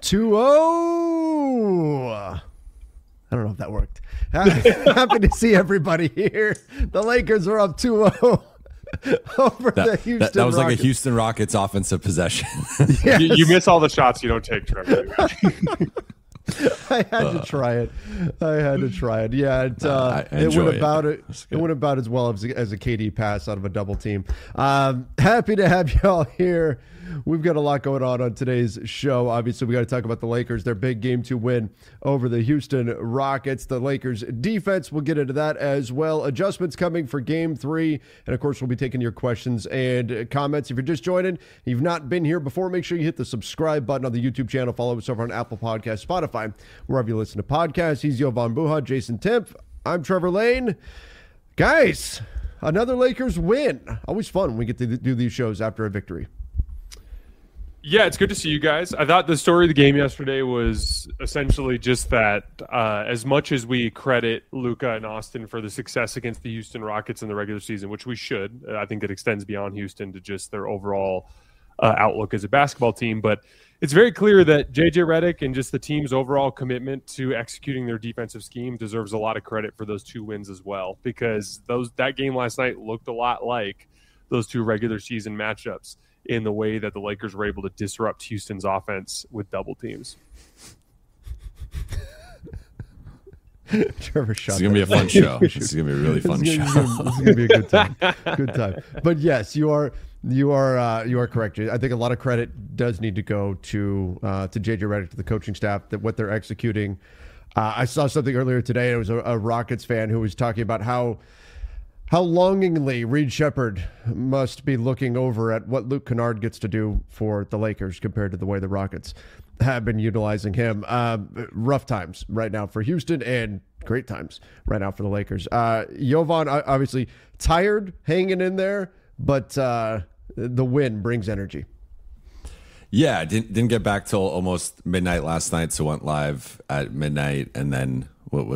2-0. I don't know if that worked. Happy to see everybody here. The Lakers are up 2-0 over the Houston Rockets. That was like a Houston Rockets offensive possession. Yes. You miss all the shots you don't take, Trevor. I had to try it. Yeah, it went about it. It went about as well as a KD pass out of a double team. Happy to have y'all here. We've got a lot going on today's show. Obviously, we got to talk about the Lakers, their big Game 2 win over the Houston Rockets. The Lakers defense, we'll get into that as well. Adjustments coming for Game 3. And, of course, we'll be taking your questions and comments. If you're just joining, you've not been here before, make sure you hit the subscribe button on the YouTube channel. Follow us over on Apple Podcasts, Spotify, wherever you listen to podcasts. He's Jovan Buha, Jason Timp. I'm Trevor Lane. Guys, another Lakers win. Always fun when we get to do these shows after a victory. Yeah, it's good to see you guys. I thought the story of the game yesterday was essentially just that as much as we credit Luka and Austin for the success against the Houston Rockets in the regular season, which we should, I think it extends beyond Houston to just their overall outlook as a basketball team. But it's very clear that J.J. Redick and just the team's overall commitment to executing their defensive scheme deserves a lot of credit for those 2 wins as well, because that game last night looked a lot like those 2 regular season matchups in the way that the Lakers were able to disrupt Houston's offense with double teams. Trevor shot. It's going to be a fun show. It's going to be a really fun show. It's going to be a good time. Good time. But yes, you are correct. I think a lot of credit does need to go to JJ Redick, to the coaching staff, that what they're executing. I saw something earlier today. It was a Rockets fan who was talking about how longingly Reed Shepherd must be looking over at what Luke Kennard gets to do for the Lakers compared to the way the Rockets have been utilizing him. Rough times right now for Houston and great times right now for the Lakers. Jovan, obviously tired, hanging in there, but the win brings energy. Yeah, didn't get back till almost midnight last night, so went live at midnight, and then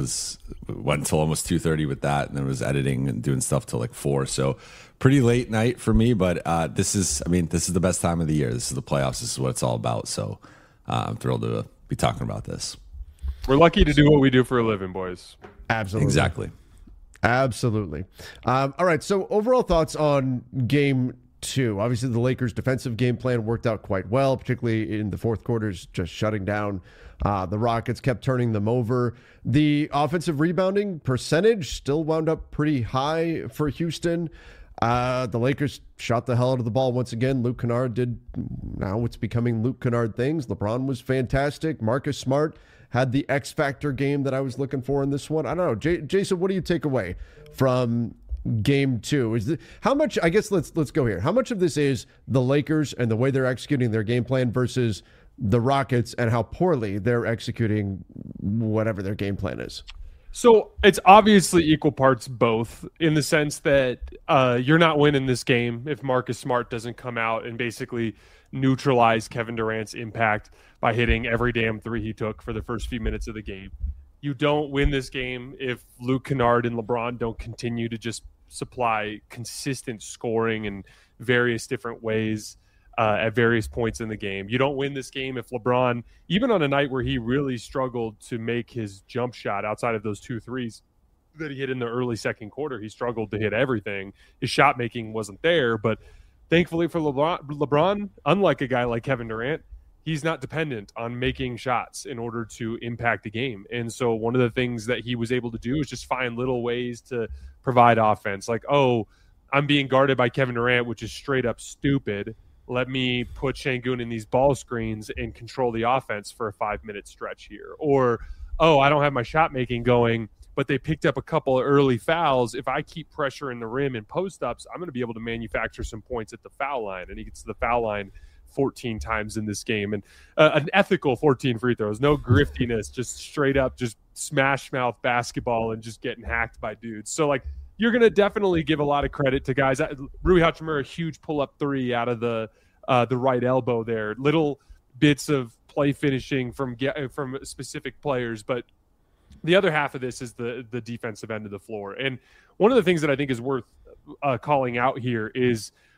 went until almost 2:30 with that, and then was editing and doing stuff till like 4. So pretty late night for me, but this is the best time of the year. This is the playoffs. This is what it's all about. So I'm thrilled to be talking about this. We're lucky to do what we do for a living, boys. Absolutely. Exactly. Absolutely. All right. So overall thoughts on Game 2. Obviously, the Lakers' defensive game plan worked out quite well, particularly in the fourth quarters, just shutting down the Rockets, kept turning them over. The offensive rebounding percentage still wound up pretty high for Houston. The Lakers shot the hell out of the ball once again. Luke Kennard did now what's becoming Luke Kennard things. LeBron was fantastic. Marcus Smart had the X Factor game that I was looking for in this one. I don't know. Jason, what do you take away from Game 2? How much, I guess let's go here. How much of this is the Lakers and the way they're executing their game plan versus the Rockets and how poorly they're executing whatever their game plan is? So it's obviously equal parts both, in the sense that you're not winning this game if Marcus Smart doesn't come out and basically neutralize Kevin Durant's impact by hitting every damn 3 he took for the first few minutes of the game. You don't win this game if Luke Kennard and LeBron don't continue to just supply consistent scoring in various different ways at various points in the game. You don't win this game if LeBron, even on a night where he really struggled to make his jump shot outside of those 2 threes that he hit in the early second quarter, he struggled to hit everything. His shot making wasn't there, but thankfully for LeBron, unlike a guy like Kevin Durant, he's not dependent on making shots in order to impact the game. And so one of the things that he was able to do is just find little ways to provide offense. Like, oh, I'm being guarded by Kevin Durant, which is straight up stupid. Let me put Şengün in these ball screens and control the offense for a 5-minute stretch here. Or, oh, I don't have my shot making going, but they picked up a couple of early fouls. If I keep pressuring the rim and post-ups, I'm going to be able to manufacture some points at the foul line. And he gets to the foul line 14 times in this game, and an ethical 14 free throws, no griftiness, just straight up just smash mouth basketball and just getting hacked by dudes. So like, you're going to definitely give a lot of credit to guys. Rui Hachimura, a huge pull-up 3 out of the right elbow there. Little bits of play finishing from specific players, but the other half of this is the defensive end of the floor. And one of the things that I think is worth calling out here is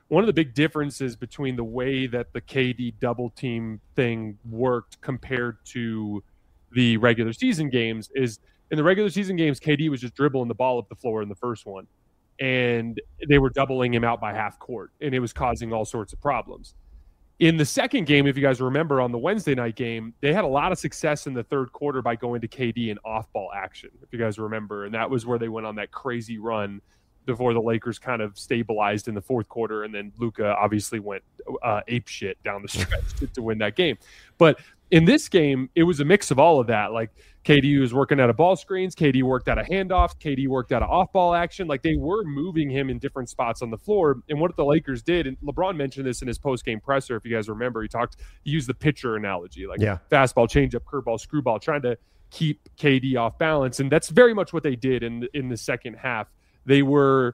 one of the big differences between the way that the KD double team thing worked compared to the regular season games is in the regular season games, KD was just dribbling the ball up the floor in the first one, and they were doubling him out by half court, and it was causing all sorts of problems. In the second game, if you guys remember on the Wednesday night game, they had a lot of success in the third quarter by going to KD in off-ball action, if you guys remember, and that was where they went on that crazy run before the Lakers kind of stabilized in the fourth quarter, and then Luka obviously went ape shit down the stretch to win that game. But in this game, it was a mix of all of that. Like KD was working out of ball screens, KD worked out of handoffs, KD worked out of off-ball action. Like they were moving him in different spots on the floor. And what the Lakers did, and LeBron mentioned this in his post-game presser, if you guys remember, he used the pitcher analogy, like fastball, changeup, curveball, screwball, trying to keep KD off balance. And that's very much what they did in the second half. They were,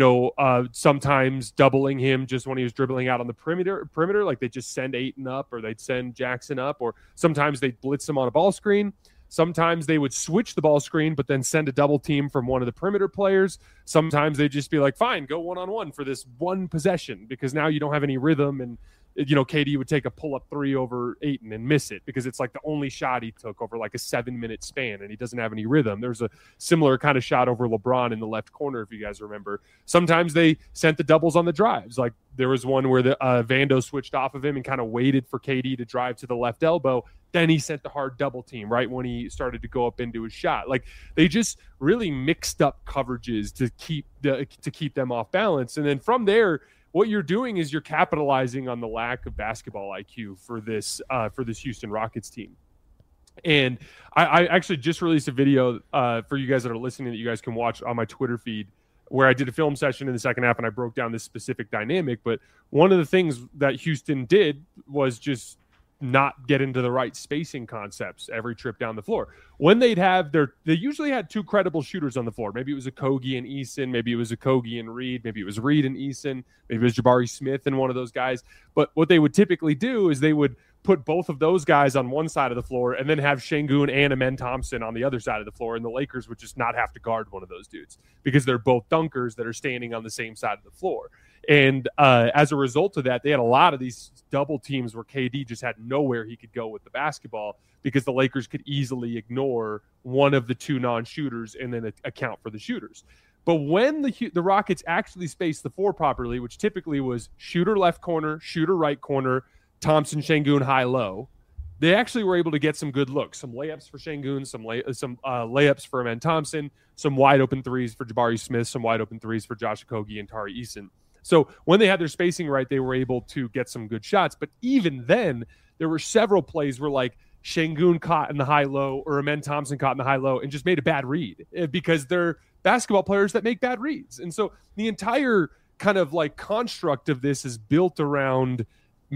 sometimes doubling him just when he was dribbling out on the perimeter. Like they just send Ayton up, or they'd send Jackson up, or sometimes they'd blitz him on a ball screen. Sometimes they would switch the ball screen, but then send a double team from one of the perimeter players. Sometimes they'd just be like, fine, go one-on-one for this one possession, because now you don't have any rhythm. And KD would take a pull-up three over Ayton and miss it because it's like the only shot he took over like a 7-minute span, and he doesn't have any rhythm. There's a similar kind of shot over LeBron in the left corner, if you guys remember. Sometimes they sent the doubles on the drives. Like there was one where the Vando switched off of him and kind of waited for KD to drive to the left elbow. Then he sent the hard double team right when he started to go up into his shot. Like they just really mixed up coverages to keep them off balance. And then from there, what you're doing is you're capitalizing on the lack of basketball IQ for this Houston Rockets team. And I actually just released a video for you guys that are listening that you guys can watch on my Twitter feed, where I did a film session in the second half and I broke down this specific dynamic. But one of the things that Houston did was just not get into the right spacing concepts every trip down the floor. When they usually had two credible shooters on the floor. Maybe it was Okogie and Eason. Maybe it was Okogie and Reed. Maybe it was Reed and Eason. Maybe it was Jabari Smith and one of those guys. But what they would typically do is they would put both of those guys on one side of the floor and then have Şengün and Amen Thompson on the other side of the floor. And the Lakers would just not have to guard one of those dudes because they're both dunkers that are standing on the same side of the floor. And as a result of that, they had a lot of these double teams where KD just had nowhere he could go with the basketball because the Lakers could easily ignore one of the two non-shooters and then account for the shooters. But when the Rockets actually spaced the floor properly, which typically was shooter left corner, shooter right corner, Thompson, Şengün, high-low, they actually were able to get some good looks, some layups for Şengün, some layups for Amen Thompson, some wide-open threes for Jabari Smith, some wide-open threes for Josh Okogie and Tari Eason. So when they had their spacing right, they were able to get some good shots. But even then, there were several plays where like Şengün caught in the high-low or Amen Thompson caught in the high-low and just made a bad read because they're basketball players that make bad reads. And so the entire kind of like construct of this is built around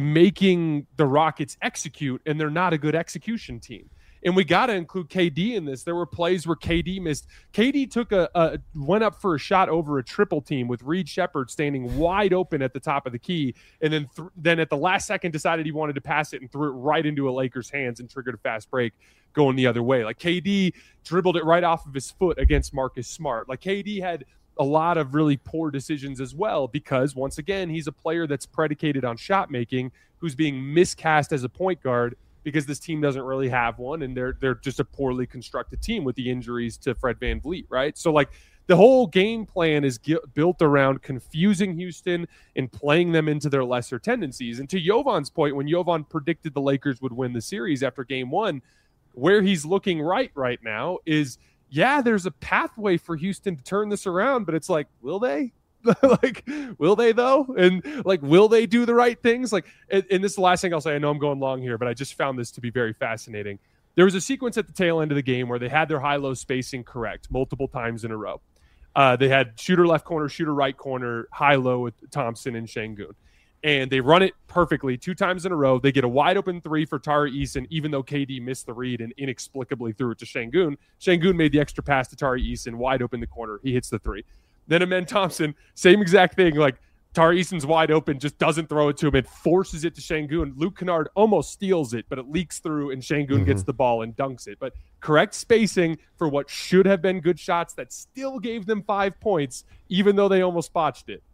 making the Rockets execute, and they're not a good execution team. And we got to include KD in this. There were plays where KD missed. KD took went up for a shot over a triple team with Reed Sheppard standing wide open at the top of the key, and then at the last second decided he wanted to pass it and threw it right into a Lakers' hands and triggered a fast break going the other way. Like KD dribbled it right off of his foot against Marcus Smart. Like KD had a lot of really poor decisions as well because, once again, he's a player that's predicated on shot making who's being miscast as a point guard because this team doesn't really have one, and they're just a poorly constructed team with the injuries to Fred VanVleet, right? So, like, the whole game plan is built around confusing Houston and playing them into their lesser tendencies. And to Jovan's point, when Jovan predicted the Lakers would win the series after game one, where he's looking right now is, yeah, there's a pathway for Houston to turn this around, but it's like, will they? Like, will they though? And like, will they do the right things? Like, and this is the last thing I'll say. I know I'm going long here, but I just found this to be very fascinating. There was a sequence at the tail end of the game where they had their high-low spacing correct multiple times in a row. They had shooter left corner, shooter right corner, high-low with Thompson and Şengün. And they run it perfectly 2 times in a row. They get a wide-open three for Tari Eason, even though KD missed the read and inexplicably threw it to Şengün. Şengün made the extra pass to Tari Eason, wide open the corner. He hits the three. Then Amen Thompson, same exact thing. Like, Tari Eason's wide open, just doesn't throw it to him. It forces it to Şengün. Luke Kennard almost steals it, but it leaks through, and Şengün gets the ball and dunks it. But correct spacing for what should have been good shots that still gave them 5 points, even though they almost botched it.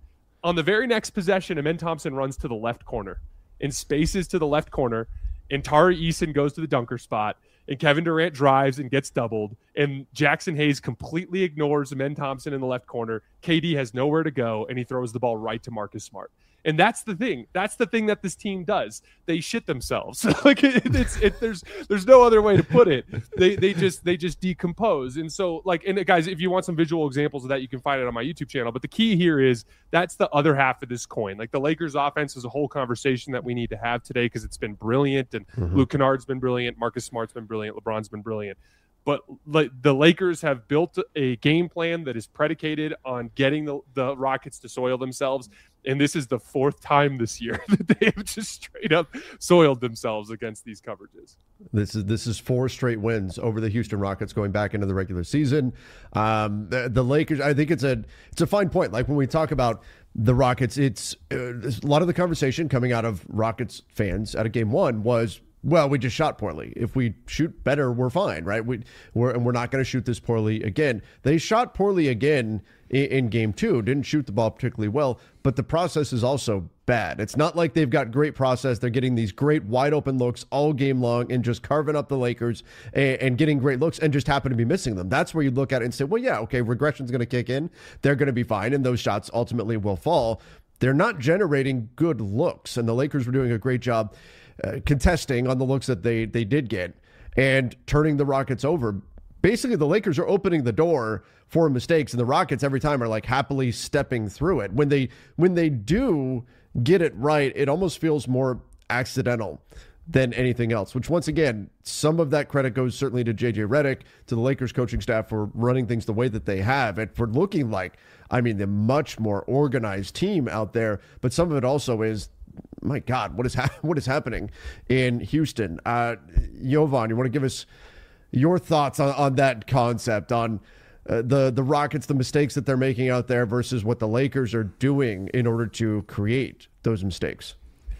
On the very next possession, Amen Thompson runs to the left corner and spaces to the left corner, and Tari Eason goes to the dunker spot, and Kevin Durant drives and gets doubled, and Jackson Hayes completely ignores Amen Thompson in the left corner. KD has nowhere to go, and he throws the ball right to Marcus Smart. And that's the thing. That's the thing that this team does. They shit themselves. Like there's no other way to put it. They just decompose. And so and guys, if you want some visual examples of that, you can find it on my YouTube channel. But the key here is that's the other half of this coin. Like the Lakers offense is a whole conversation that we need to have today because it's been brilliant. And Luke Kennard's been brilliant. Marcus Smart's been brilliant. LeBron's been brilliant. But the Lakers have built a game plan that is predicated on getting the Rockets to soil themselves. And this is the fourth time this year that they have just straight up soiled themselves against these coverages. This is 4 straight wins over the Houston Rockets going back into the regular season. The Lakers, I think it's a fine point. Like when we talk about the Rockets, it's a lot of the conversation coming out of Rockets fans out of game 1 was, well, we just shot poorly. If we shoot better, we're fine, right? We're not going to shoot this poorly again. They shot poorly again in game 2. Didn't shoot the ball particularly well, but the process is also bad. It's not like they've got great process. They're getting these great wide open looks all game long and just carving up the Lakers and getting great looks and just happen to be missing them. That's where you look at it and say, well, yeah, okay, regression's going to kick in. They're going to be fine, and those shots ultimately will fall. They're not generating good looks, and the Lakers were doing a great job contesting on the looks that they did get and turning the Rockets over. Basically, the Lakers are opening the door for mistakes, and the Rockets every time are like happily stepping through it. When they do get it right, it almost feels more accidental than anything else, which once again, some of that credit goes certainly to JJ Redick, to the Lakers coaching staff for running things the way that they have and for looking like, the much more organized team out there. But some of it also is, my God, what is happening in Houston? Jovan, you want to give us your thoughts on that concept, on the Rockets, the mistakes that they're making out there versus what the Lakers are doing in order to create those mistakes?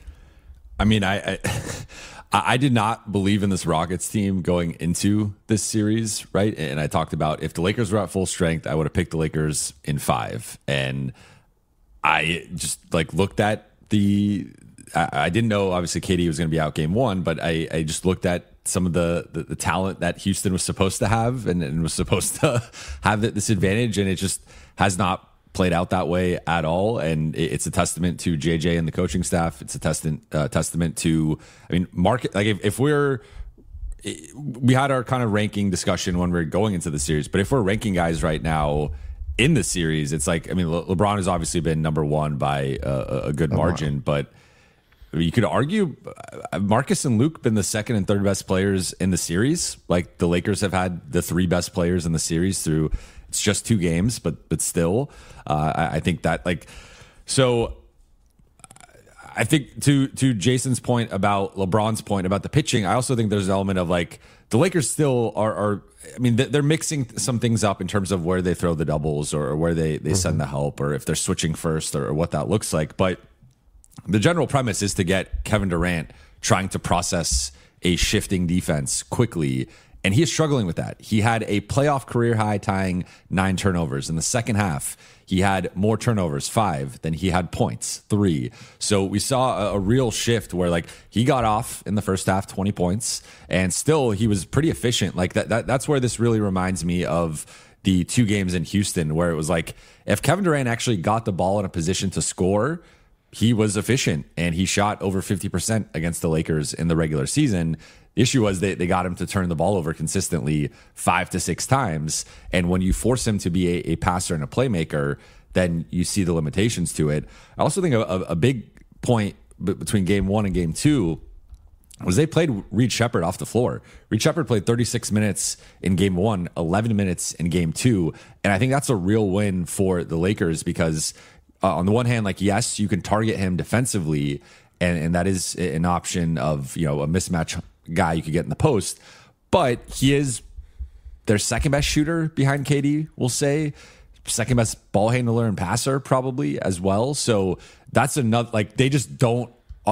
I did not believe in this Rockets team going into this series, right? And I talked about if the Lakers were at full strength, I would have picked the Lakers in 5. And I just looked at I didn't know obviously KD was going to be out game 1, but I just looked at some of the talent that Houston was supposed to have and was supposed to have this advantage, and it just has not played out that way at all. And it's a testament to JJ and the coaching staff. It's a testament to, market. Like if we had our kind of ranking discussion when we were going into the series, but if we're ranking guys right now in the series, it's like, LeBron has obviously been number 1 by a good margin, but you could argue Marcus and Luke been the second and third best players in the series. Like the Lakers have had the 3 best players in the series through, it's just 2 games, but still, I think that so I think to Jason's point about LeBron's point about the pitching, I also think there's an element of the Lakers still are they're mixing some things up in terms of where they throw the doubles or where they send the help or if they're switching first or what that looks like. But the general premise is to get Kevin Durant trying to process a shifting defense quickly. And he is struggling with that. He had a playoff career high tying 9 turnovers. In the second half, he had more turnovers, 5, than he had points, 3. So we saw a real shift where he got off in the first half, 20 points, and still he was pretty efficient. That's where this really reminds me of the 2 games in Houston, where it was if Kevin Durant actually got the ball in a position to score, he was efficient and he shot over 50% against the Lakers in the regular season. The issue was they got him to turn the ball over consistently 5 to 6 times. And when you force him to be a passer and a playmaker, then you see the limitations to it. I also think a big point between game 1 and game 2 was they played Reed Shepherd off the floor. Reed Shepherd played 36 minutes in game 1, 11 minutes in game 2. And I think that's a real win for the Lakers because on the one hand, yes, you can target him defensively, and that is an option of, a mismatch guy you could get in the post, but he is their second best shooter behind KD, we'll say, second best ball handler and passer probably as well. So that's another, they just don't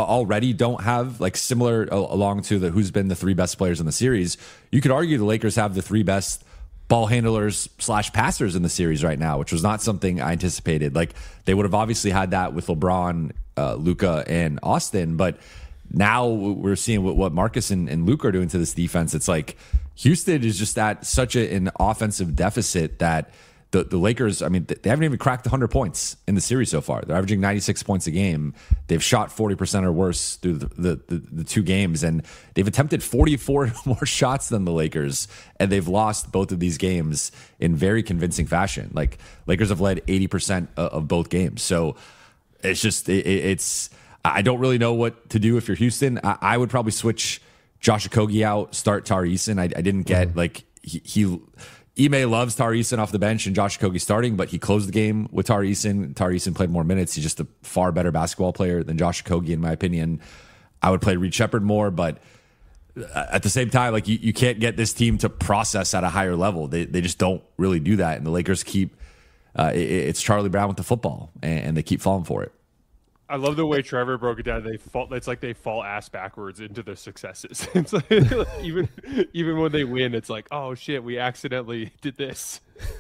have similar along to who's been the 3 best players in the series. You could argue the Lakers have the 3 best ball handlers / passers in the series right now, which was not something I anticipated. Like, they would have obviously had that with LeBron, Luka, and Austin, but now we're seeing what Marcus and Luka are doing to this defense. It's like Houston is just at such an offensive deficit that the Lakers, I mean, they haven't even cracked 100 points in the series so far. They're averaging 96 points a game. They've shot 40% or worse through the 2 games, and they've attempted 44 more shots than the Lakers, and they've lost both of these games in very convincing fashion. Like, Lakers have led 80% of both games. So it's just, it's I don't really know what to do if you're Houston. I would probably switch Josh Okogie out, start Tari Eason. I didn't get, like, Ime loves Tari Eason off the bench and Josh Okogie starting, but he closed the game with Tari Eason. Tari Eason played more minutes. He's just a far better basketball player than Josh Okogie, in my opinion. I would play Reed Shepherd more, but at the same time, like, you can't get this team to process at a higher level. They just don't really do that, and the Lakers keep it's Charlie Brown with the football, and they keep falling for it. I love the way Trevor broke it down. It's like they fall ass backwards into their successes. It's like, even when they win, it's like, oh shit, we accidentally did this.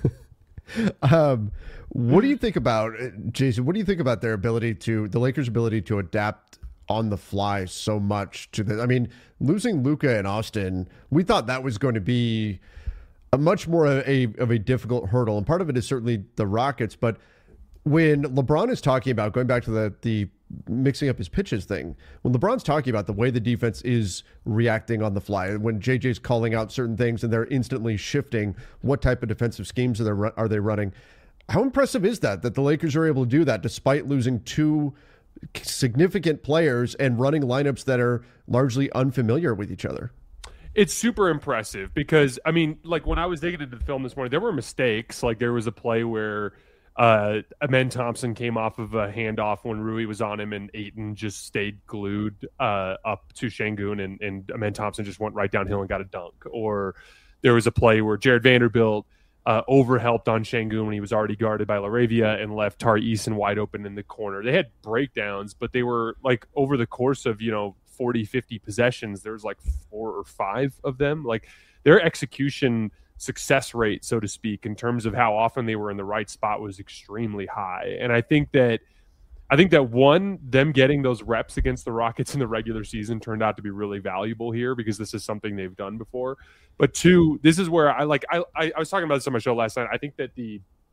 What do you think about, Jason? What do you think about the Lakers' ability to adapt on the fly so much to this? I mean, losing Luka and Austin, we thought that was going to be a much more of a difficult hurdle, and part of it is certainly the Rockets, but when LeBron is talking about, going back to the mixing up his pitches thing, when LeBron's talking about the way the defense is reacting on the fly, when JJ's calling out certain things and they're instantly shifting what type of defensive schemes are they running, how impressive is that the Lakers are able to do that despite losing 2 significant players and running lineups that are largely unfamiliar with each other? It's super impressive because, I mean, like, when I was digging into the film this morning, there were mistakes. Like, there was a play where Amen Thompson came off of a handoff when Rui was on him, and Ayton just stayed glued up to Şengün, and Amen Thompson just went right downhill and got a dunk. Or there was a play where Jared Vanderbilt overhelped on Şengün when he was already guarded by LaRavia and left Tari Eason wide open in the corner. They had breakdowns, but they were, like, over the course of 40, 50 possessions, there was like 4 or 5 of them. Like, their execution success rate, so to speak, in terms of how often they were in the right spot was extremely high. And I think that one, them getting those reps against the Rockets in the regular season turned out to be really valuable here because this is something they've done before. But 2, this is where I was talking about this on my show last night. I think that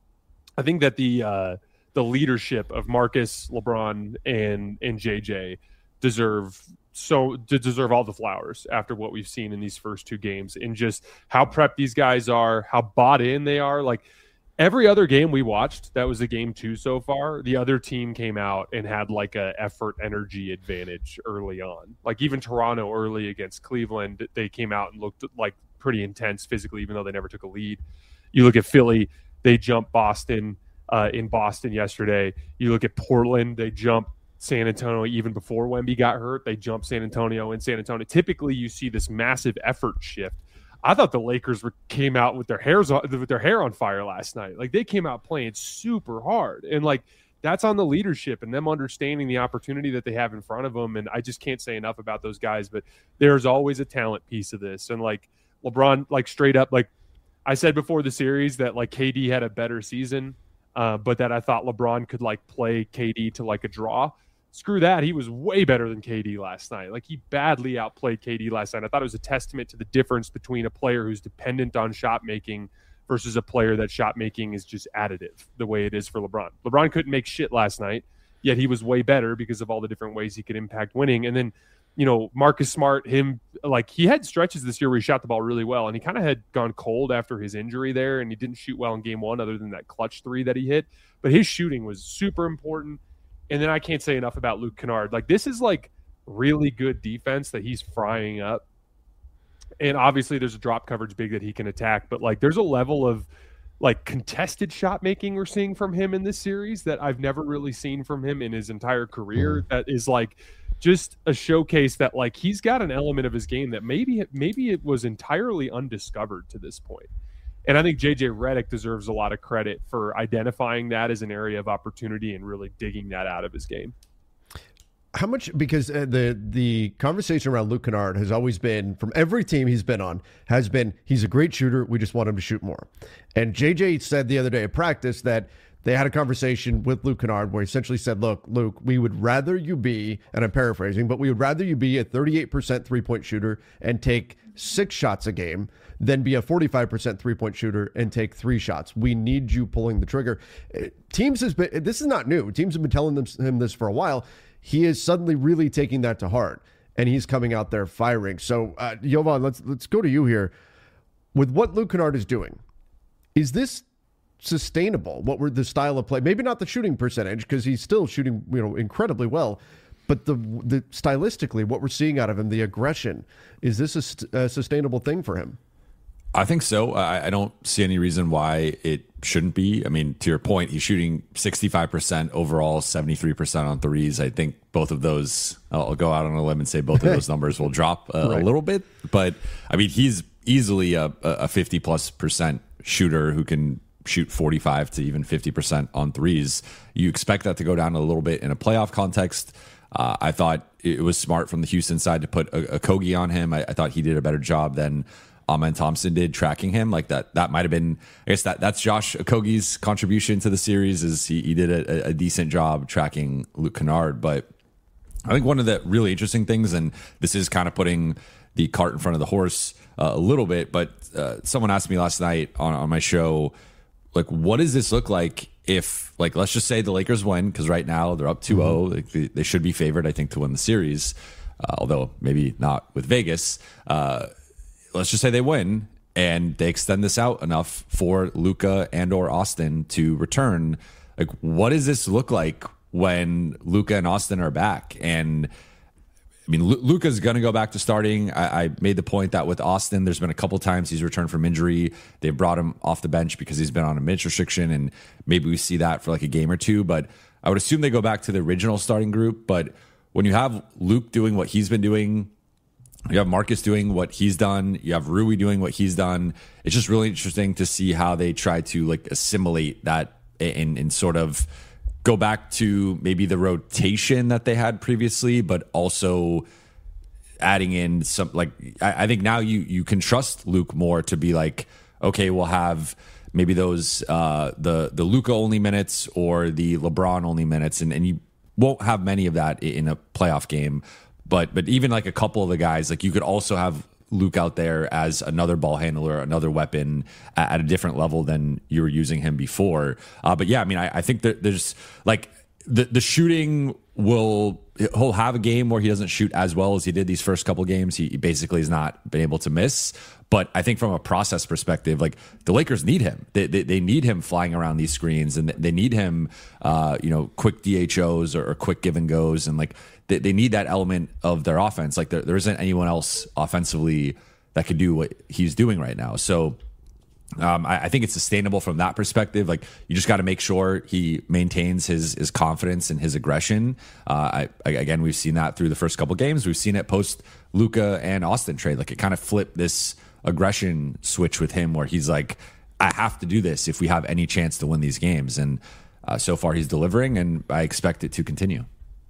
the leadership of Marcus, LeBron, and JJ deserve all the flowers after what we've seen in these first 2 games, and just how prepped these guys are, how bought in they are. Like, every other game we watched, that was a game 2 so far, the other team came out and had like a effort energy advantage early on. Like, even Toronto early against Cleveland, they came out and looked like pretty intense physically, even though they never took a lead. You look at Philly, they jumped Boston in Boston yesterday. You look at Portland, they jumped San Antonio even before Wemby got hurt. They jumped San Antonio in San Antonio. Typically, you see this massive effort shift. I thought the Lakers came out with their hair on fire last night. Like, they came out playing super hard, and like, that's on the leadership and them understanding the opportunity that they have in front of them. And I just can't say enough about those guys. But there's always a talent piece of this, and like LeBron, like, straight up, like I said before the series, that like KD had a better season, but that I thought LeBron could like play KD to like a draw. Screw that. He was way better than KD last night. Like, he badly outplayed KD last night. I thought it was a testament to the difference between a player who's dependent on shot making versus a player that shot making is just additive, the way it is for LeBron. LeBron couldn't make shit last night, yet he was way better because of all the different ways he could impact winning. And then, Marcus Smart, he had stretches this year where he shot the ball really well, and he kind of had gone cold after his injury there, and he didn't shoot well in game 1 other than that clutch 3 that he hit. But his shooting was super important. And then I can't say enough about Luke Kennard. Like, this is like really good defense that he's frying up. And obviously there's a drop coverage big that he can attack, but like, there's a level of like contested shot making we're seeing from him in this series that I've never really seen from him in his entire career. That is like just a showcase that like he's got an element of his game that maybe it was entirely undiscovered to this point. And I think JJ Redick deserves a lot of credit for identifying that as an area of opportunity and really digging that out of his game. How much, because the conversation around Luke Kennard has always been, from every team he's been on, has been he's a great shooter. We just want him to shoot more. And JJ said the other day at practice that they had a conversation with Luke Kennard where he essentially said, look, Luke, we would rather you be, and I'm paraphrasing, but we would rather you be a 38% three-point shooter and take 6 shots a game than be a 45% three-point shooter and take 3 shots. We need you pulling the trigger. Teams has been, this is not new. Teams have been telling him this for a while. He is suddenly really taking that to heart, and he's coming out there firing. So, Jovan, let's go to you here. With what Luke Kennard is doing, is this sustainable? What were the style of play? Maybe not the shooting percentage, because he's still shooting, incredibly well. But the stylistically, what we're seeing out of him, the aggression, is this a sustainable thing for him? I think so. I don't see any reason why it shouldn't be. I mean, to your point, he's shooting 65% overall, 73% on threes. I think both of those, I'll go out on a limb and say both of those numbers will drop a little bit. But I mean, he's easily a 50+% shooter who can shoot 45 to even 50% on threes. You expect that to go down a little bit in a playoff context. I thought it was smart from the Houston side to put a Kogi on him. I thought he did a better job than Amen Thompson did tracking him. Like that might have been, I guess that's Josh Okogie's contribution to the series, is he did a decent job tracking Luke Kennard. But I think one of the really interesting things, and this is kind of putting the cart in front of the horse a little bit, but someone asked me last night on my show, like, what does this look like if, like, let's just say the Lakers win, because right now they're up 2-0. Like, they should be favored, I think, to win the series, although maybe not with Vegas. Let's just say they win and they extend this out enough for Luka and or Austin to return. Like, what does this look like when Luka and Austin are back? And I mean, Luka's going to go back to starting. I made the point that with Austin, there's been a couple times he's returned from injury. They brought him off the bench because he's been on a minutes restriction, and maybe we see that for like a game or two. But I would assume they go back to the original starting group. But when you have Luke doing what he's been doing, you have Marcus doing what he's done, you have Rui doing what he's done, it's just really interesting to see how they try to like assimilate that and sort of go back to maybe the rotation that they had previously, but also adding in some, like, I think now you can trust Luke more to be like, okay, we'll have maybe those the Luka only minutes or the LeBron only minutes, and you won't have many of that in a playoff game. But even like a couple of the guys, like you could also have Luke out there as another ball handler, another weapon at a different level than you were using him before. But yeah, I mean, I think that there's like the shooting he'll have a game where he doesn't shoot as well as he did these first couple games. He basically has not been able to miss. But I think from a process perspective, like the Lakers need him. They need him flying around these screens, and they need him, quick DHOs or quick give and goes, and like they need that element of their offense. Like there isn't anyone else offensively that could do what he's doing right now. So I think it's sustainable from that perspective. Like you just got to make sure he maintains his confidence and his aggression. Again, we've seen that through the first couple games. We've seen it post Luka and Austin trade. Like it kind of flipped this aggression switch with him where he's like, I have to do this if we have any chance to win these games. And so far he's delivering, and I expect it to continue.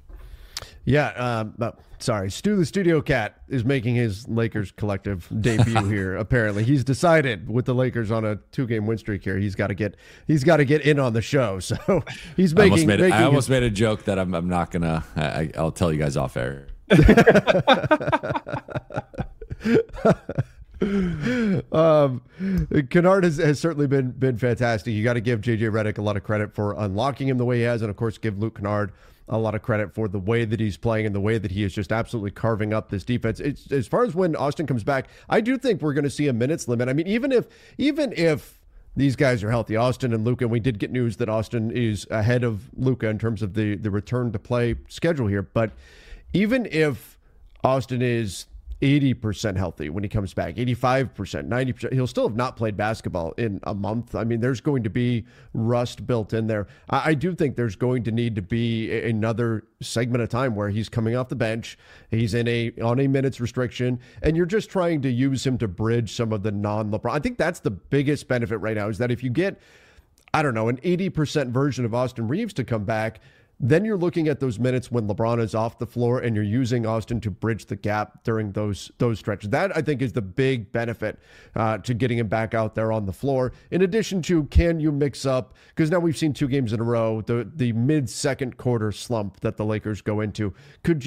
Yeah, sorry. Stu the Studio Cat is making his Lakers collective debut here. Apparently, he's decided with the Lakers on a 2-game win streak here, he's got to get in on the show. So he's making. I almost made a joke that I'm not gonna. I'll tell you guys off air. Kennard has certainly been fantastic. You got to give JJ Redick a lot of credit for unlocking him the way he has, and of course give Luke Kennard a lot of credit for the way that he's playing and the way that he is just absolutely carving up this defense. It's, as far as when Austin comes back, I do think we're going to see a minutes limit. I mean, even if these guys are healthy, Austin and Luka, and we did get news that Austin is ahead of Luka in terms of the return to play schedule here, but even if Austin is 80% healthy when he comes back, 85%, 90%, he'll still have not played basketball in a month. I mean, there's going to be rust built in there. I do think there's going to need to be another segment of time where he's coming off the bench, he's on a minutes restriction, and you're just trying to use him to bridge some of the non-LeBron. I think that's the biggest benefit right now, is that if you get, I don't know, an 80% version of Austin Reeves to come back, Then you're looking at those minutes when LeBron is off the floor and you're using Austin to bridge the gap during those stretches. That, I think, is the big benefit to getting him back out there on the floor. In addition to, can you mix up, because now we've seen 2 games in a row, the mid-second quarter slump that the Lakers go into. Can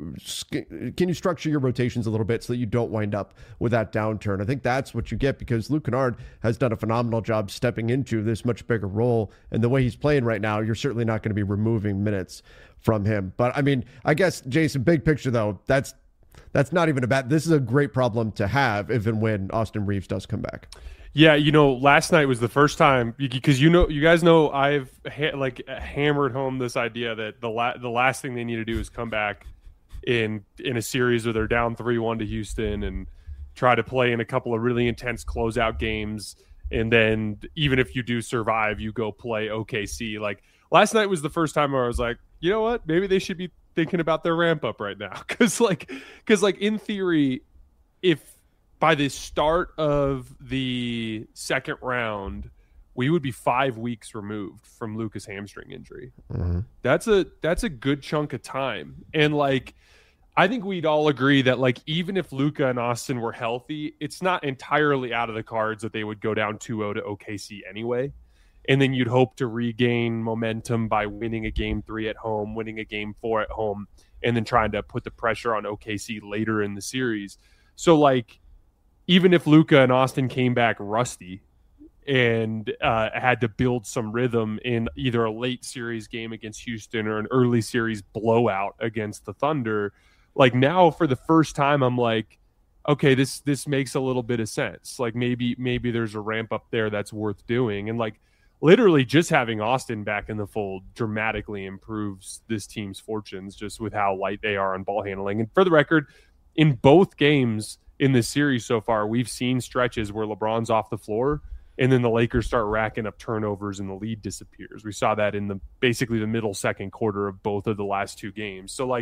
you structure your rotations a little bit so that you don't wind up with that downturn? I think that's what you get, because Luke Kennard has done a phenomenal job stepping into this much bigger role. And the way he's playing right now, you're certainly not going to be removing minutes from him. But I mean, I guess, Jason, big picture though, that's not even a bad. This is a great problem to have if and when Austin Reeves does come back. Yeah, last night was the first time, because you guys know I've hammered home this idea that the last thing they need to do is come back in a series where they're down 3-1 to Houston and try to play in a couple of really intense closeout games, and then even if you do survive, you go play OKC. Like, last night was the first time where I was like, you know what? Maybe they should be thinking about their ramp up right now. Because in theory, if by the start of the second round, we would be 5 weeks removed from Luka's hamstring injury. Mm-hmm. That's a good chunk of time. And I think we'd all agree that even if Luka and Austin were healthy, it's not entirely out of the cards that they would go down 2-0 to OKC anyway. And then you'd hope to regain momentum by winning a game 3 at home, winning a game 4 at home, and then trying to put the pressure on OKC later in the series. So even if Luka and Austin came back rusty and had to build some rhythm in either a late series game against Houston or an early series blowout against the Thunder, now for the first time, I'm like, okay, this makes a little bit of sense. Maybe there's a ramp up there that's worth doing. And literally just having Austin back in the fold dramatically improves this team's fortunes just with how light they are on ball handling. And for the record, in both games in this series so far, we've seen stretches where LeBron's off the floor and then the Lakers start racking up turnovers and the lead disappears. We saw that in basically the middle second quarter of both of the last 2 games. So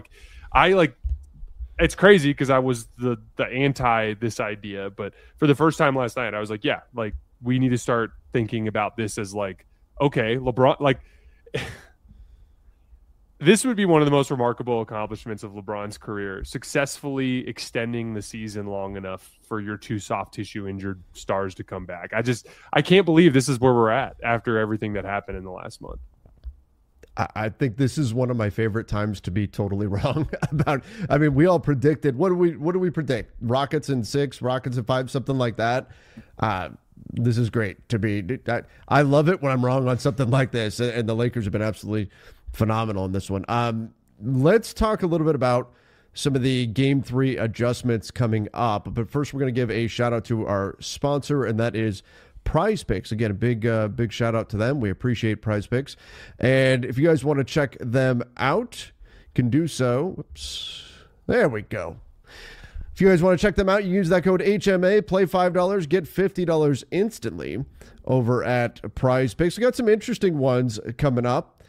it's crazy because I was the anti this idea, but for the first time last night, I was like, yeah, we need to start thinking about this as okay, LeBron, this would be one of the most remarkable accomplishments of LeBron's career, successfully extending the season long enough for your 2 soft tissue injured stars to come back. I can't believe this is where we're at after everything that happened in the last month. I think this is one of my favorite times to be totally wrong about. I mean, we all predicted. What do we predict? Rockets in 6, Rockets in 5, something like that. This is great to be. I love it when I'm wrong on something like this, and the Lakers have been absolutely phenomenal in this one. Let's talk a little bit about some of the Game 3 adjustments coming up. But first, we're going to give a shout out to our sponsor, and that is Prize Picks. Again, a big shout out to them. We appreciate Prize Picks. And if you guys want to check them out, you can do so. Oops. There we go. If you guys want to check them out, you use that code HMA, play $5, get $50 instantly over at Prize Picks. We got some interesting ones coming up.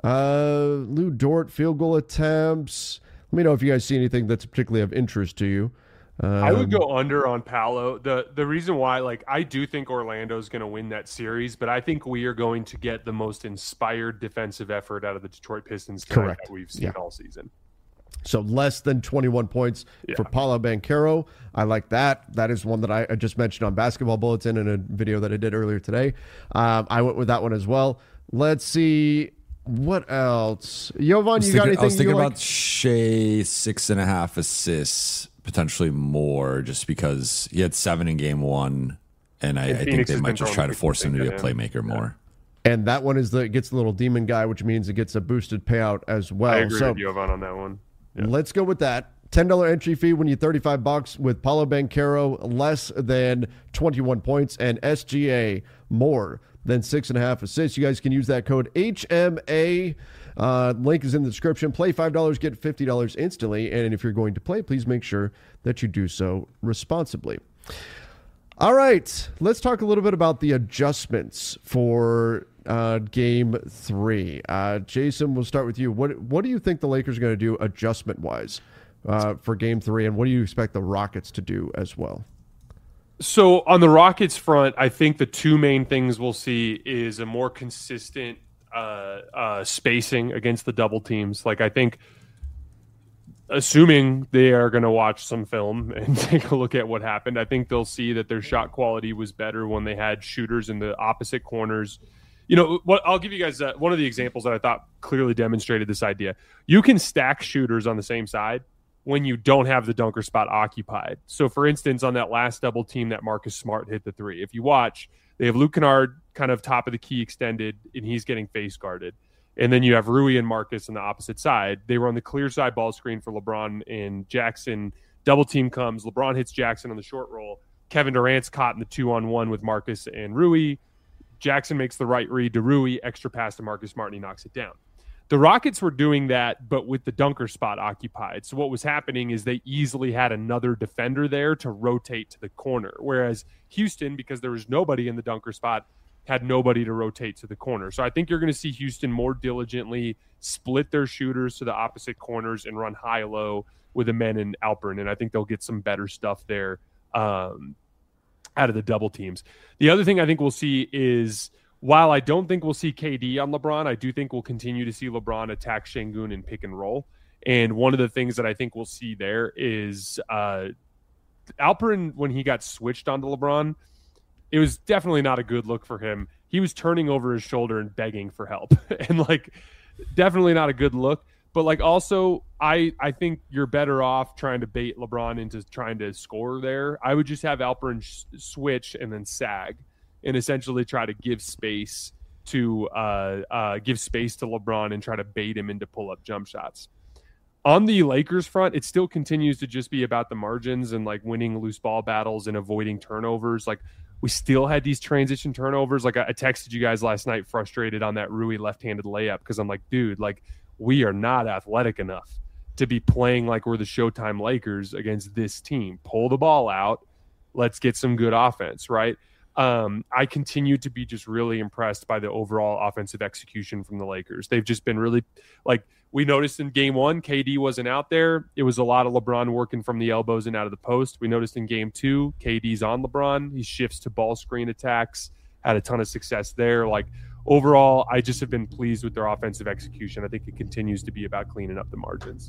Lou Dort field goal attempts. Let me know if you guys see anything that's particularly of interest to you. I would go under on Paolo. The reason why, I do think Orlando's going to win that series, but I think we are going to get the most inspired defensive effort out of the Detroit Pistons tonight that we've seen all season. So less than 21 points for Paolo Banchero. I like that. That is one that I just mentioned on Basketball Bulletin in a video that I did earlier today. I went with that one as well. Let's see. What else? Jovan, you got anything? I was thinking about Shea 6.5 assists, potentially more, just because he had 7 in game 1, and I think they might just try to force him to be a playmaker more. And that one gets the little demon guy, which means it gets a boosted payout as well. I agree with Jovan on that one. Yeah. Let's go with that. $10 entry fee when you $35 with Paolo Banchero, less than 21 points, and SGA more than 6.5 assists. You guys can use that code HMA. Link is in the description. Play $5, get $50 instantly. And if you're going to play, please make sure that you do so responsibly. All right, let's talk a little bit about the adjustments for Game 3. Jason, we'll start with you. What do you think the Lakers are going to do adjustment-wise for Game 3, and what do you expect the Rockets to do as well? So on the Rockets front, I think the 2 main things we'll see is a more consistent spacing against the double teams. Like, I think, assuming they are going to watch some film and take a look at what happened, I think they'll see that their shot quality was better when they had shooters in the opposite corners. You know what? I'll give you guys one of the examples that I thought clearly demonstrated this idea. You can stack shooters on the same side when you don't have the dunker spot occupied. So, for instance, on that last double team that Marcus Smart hit the three, if you watch, they have Luke Kennard kind of top of the key extended, and he's getting face guarded. And then you have Rui and Marcus on the opposite side. They were on the clear side ball screen for LeBron and Jackson. Double team comes. LeBron hits Jackson on the short roll. Kevin Durant's caught in the 2-on-1 with Marcus and Rui. Jackson makes the right read to Rui, extra pass to Marcus Smart, and he knocks it down. The Rockets were doing that, but with the dunker spot occupied. So what was happening is they easily had another defender there to rotate to the corner, whereas Houston, because there was nobody in the dunker spot, had nobody to rotate to the corner. So I think you're going to see Houston more diligently split their shooters to the opposite corners and run high-low with Amen and Alperen, and I think they'll get some better stuff there out of the double teams. The other thing I think we'll see is, while I don't think we'll see KD on LeBron, I do think we'll continue to see LeBron attack Şengün and pick and roll. And one of the things that I think we'll see there is Alperen, when he got switched onto LeBron, it was definitely not a good look for him. He was turning over his shoulder and begging for help. And, like, definitely not a good look. But, like, also, I think you're better off trying to bait LeBron into trying to score there. I would just have Alperen switch and then sag and essentially try to give space to LeBron and try to bait him into pull-up jump shots. On the Lakers front, it still continues to just be about the margins and, like, winning loose ball battles and avoiding turnovers. Like, we still had these transition turnovers. Like, I texted you guys last night frustrated on that Rui left-handed layup because I'm like, dude, like, we are not athletic enough to be playing like we're the Showtime Lakers against this team. Pull the ball out. Let's get some good offense, right? I continue to be just really impressed by the overall offensive execution from the Lakers. They've just been really, like, we noticed in game one, KD wasn't out there. It was a lot of LeBron working from the elbows and out of the post. We noticed in game two, KD's on LeBron. He shifts to ball screen attacks, had a ton of success there. Like, overall, I just have been pleased with their offensive execution. I think it continues to be about cleaning up the margins.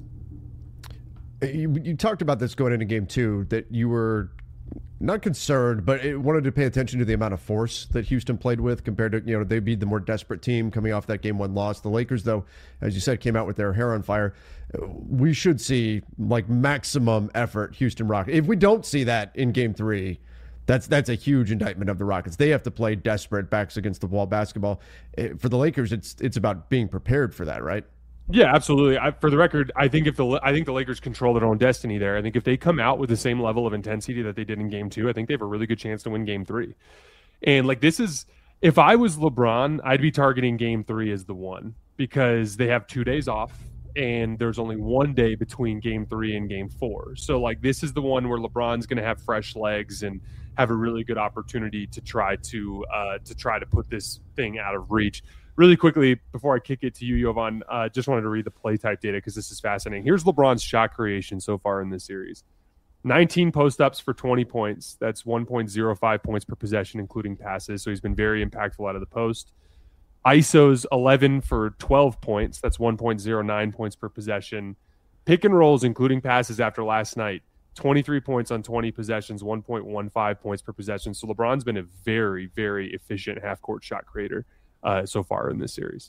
You talked about this going into game two, that you were not concerned, but it wanted to pay attention to the amount of force that Houston played with compared to, you know, they'd be the more desperate team coming off that game one loss. The Lakers, though, as you said, came out with their hair on fire. We should see, like, maximum effort Houston Rockets. If we don't see that in game three, that's a huge indictment of the Rockets. They have to play desperate, backs against the wall basketball. For the Lakers, it's about being prepared for that, right? Yeah, absolutely. For the record, I think the Lakers control their own destiny there. I think if they come out with the same level of intensity that they did in game two, I think they have a really good chance to win game three. And, like, this is, if I was LeBron, I'd be targeting game three as the one, because they have 2 days off and there's only 1 day between game three and game four. So, like, this is the one where LeBron's going to have fresh legs and have a really good opportunity to try to put this thing out of reach. Really quickly, before I kick it to you, Jovan, just wanted to read the play type data because this is fascinating. Here's LeBron's shot creation so far in this series. 19 post-ups for 20 points. That's 1.05 points per possession, including passes. So he's been very impactful out of the post. ISOs 11 for 12 points. That's 1.09 points per possession. Pick and rolls, including passes after last night. 23 points on 20 possessions, 1.15 points per possession. So LeBron's been a very, very efficient half-court shot creator so far in this series.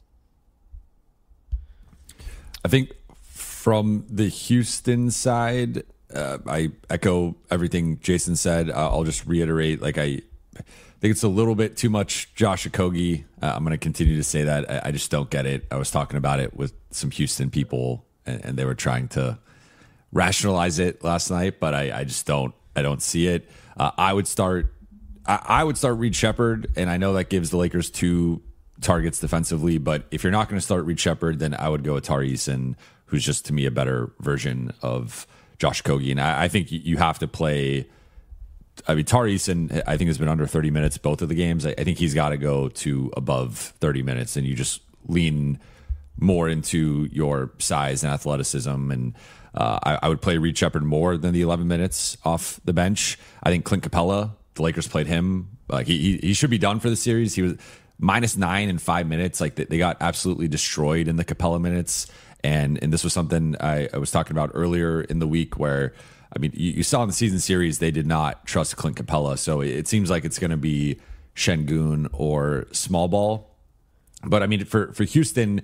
I think from the Houston side, I echo everything Jason said. I'll just reiterate, like, I think it's a little bit too much Josh Okogie. I'm going to continue to say that. I just don't get it. I was talking about it with some Houston people, and they were trying to rationalize it last night, but I just don't see it. I would start Reed Shepherd, and I know that gives the Lakers 2 targets defensively, but if you're not going to start Reed Shepherd, then I would go with Tari Eason, who's just, to me, a better version of Josh Okogie. And I think you have to play. I mean, Tari Eason, I think, has been under 30 minutes both of the games. I think he's got to go to above 30 minutes, and you just lean more into your size and athleticism. And I would play Reed Shepherd more than the 11 minutes off the bench. I think Clint Capella, the Lakers played him. Like, he should be done for the series. He was -9 in 5 minutes. Like they got absolutely destroyed in the Capella minutes. And this was something I was talking about earlier in the week where, I mean, you saw in the season series, they did not trust Clint Capella. So it seems like it's going to be Şengün or small ball. But I mean, for Houston,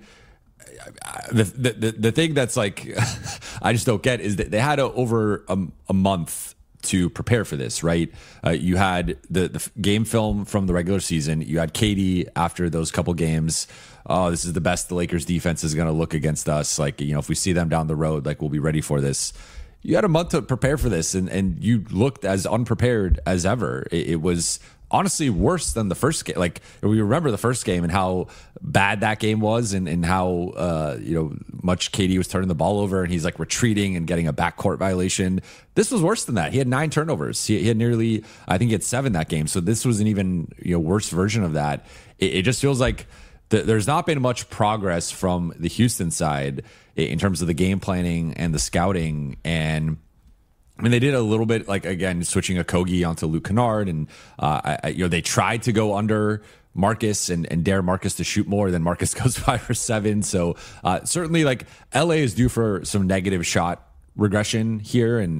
the thing that's like, I just don't get is that they had over a month to prepare for this, right? You had the game film from the regular season. You had KD after those couple games. Oh, this is the best the Lakers defense is going to look against us. Like, you know, if we see them down the road, like we'll be ready for this. You had a month to prepare for this, and you looked as unprepared as ever. It was honestly worse than the first game. Like, we remember the first game and how bad that game was, and how much KD was turning the ball over, and he's like retreating and getting a backcourt violation. This was worse than that. He had 9 turnovers. He had nearly, I think he had 7 that game. So this was an even worse version of that. It just feels like there's not been much progress from the Houston side in terms of the game planning and the scouting. And I mean, they did a little bit, like, again, switching Okogie onto Luke Kennard, and they tried to go under Marcus and dare Marcus to shoot more. Then Marcus goes 5 for 7. So certainly, like, LA is due for some negative shot regression here, and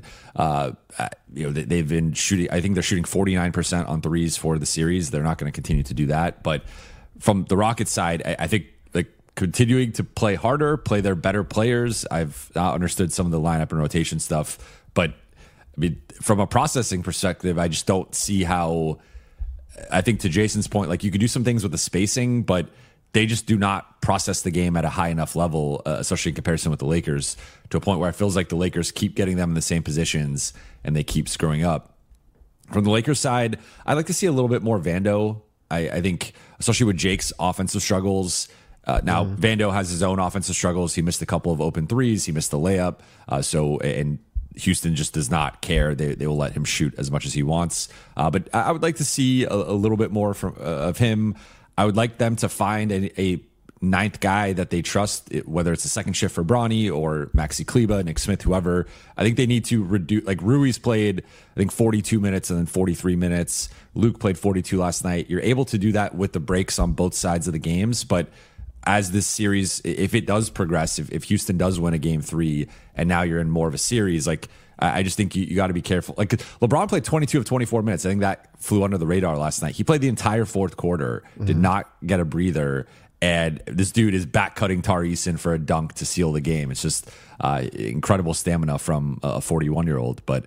they've been shooting. I think they're shooting 49% on threes for the series. They're not going to continue to do that, but from the Rockets side, I think, like, continuing to play harder, play their better players. I've not understood some of the lineup and rotation stuff, but I mean, from a processing perspective, I just don't see how. I think, to Jason's point, like, you could do some things with the spacing, but they just do not process the game at a high enough level, especially in comparison with the Lakers, to a point where it feels like the Lakers keep getting them in the same positions and they keep screwing up. From the Lakers side, I'd like to see a little bit more Vando. I think, especially with Jake's offensive struggles. Now, Vando has his own offensive struggles. He missed a couple of open threes. He missed the layup. And Houston just does not care. They will let him shoot as much as he wants. But I would like to see a little bit more of him. I would like them to find a ninth guy that they trust, whether it's a second shift for Bronny or Maxi Kleber, Nick Smith, whoever. I think they need to reduce. Like, Rui's played, I think, 42 minutes and then 43 minutes. Luke played 42 last night. You're able to do that with the breaks on both sides of the games. But as this series, if it does progress, if Houston does win a game 3 and now you're in more of a series, like, I just think you got to be careful. Like, LeBron played 22 of 24 minutes. I think that flew under the radar last night. He played the entire fourth quarter, did not get a breather. And this dude is back cutting Tari Eason for a dunk to seal the game. It's just incredible stamina from a 41-year-old. But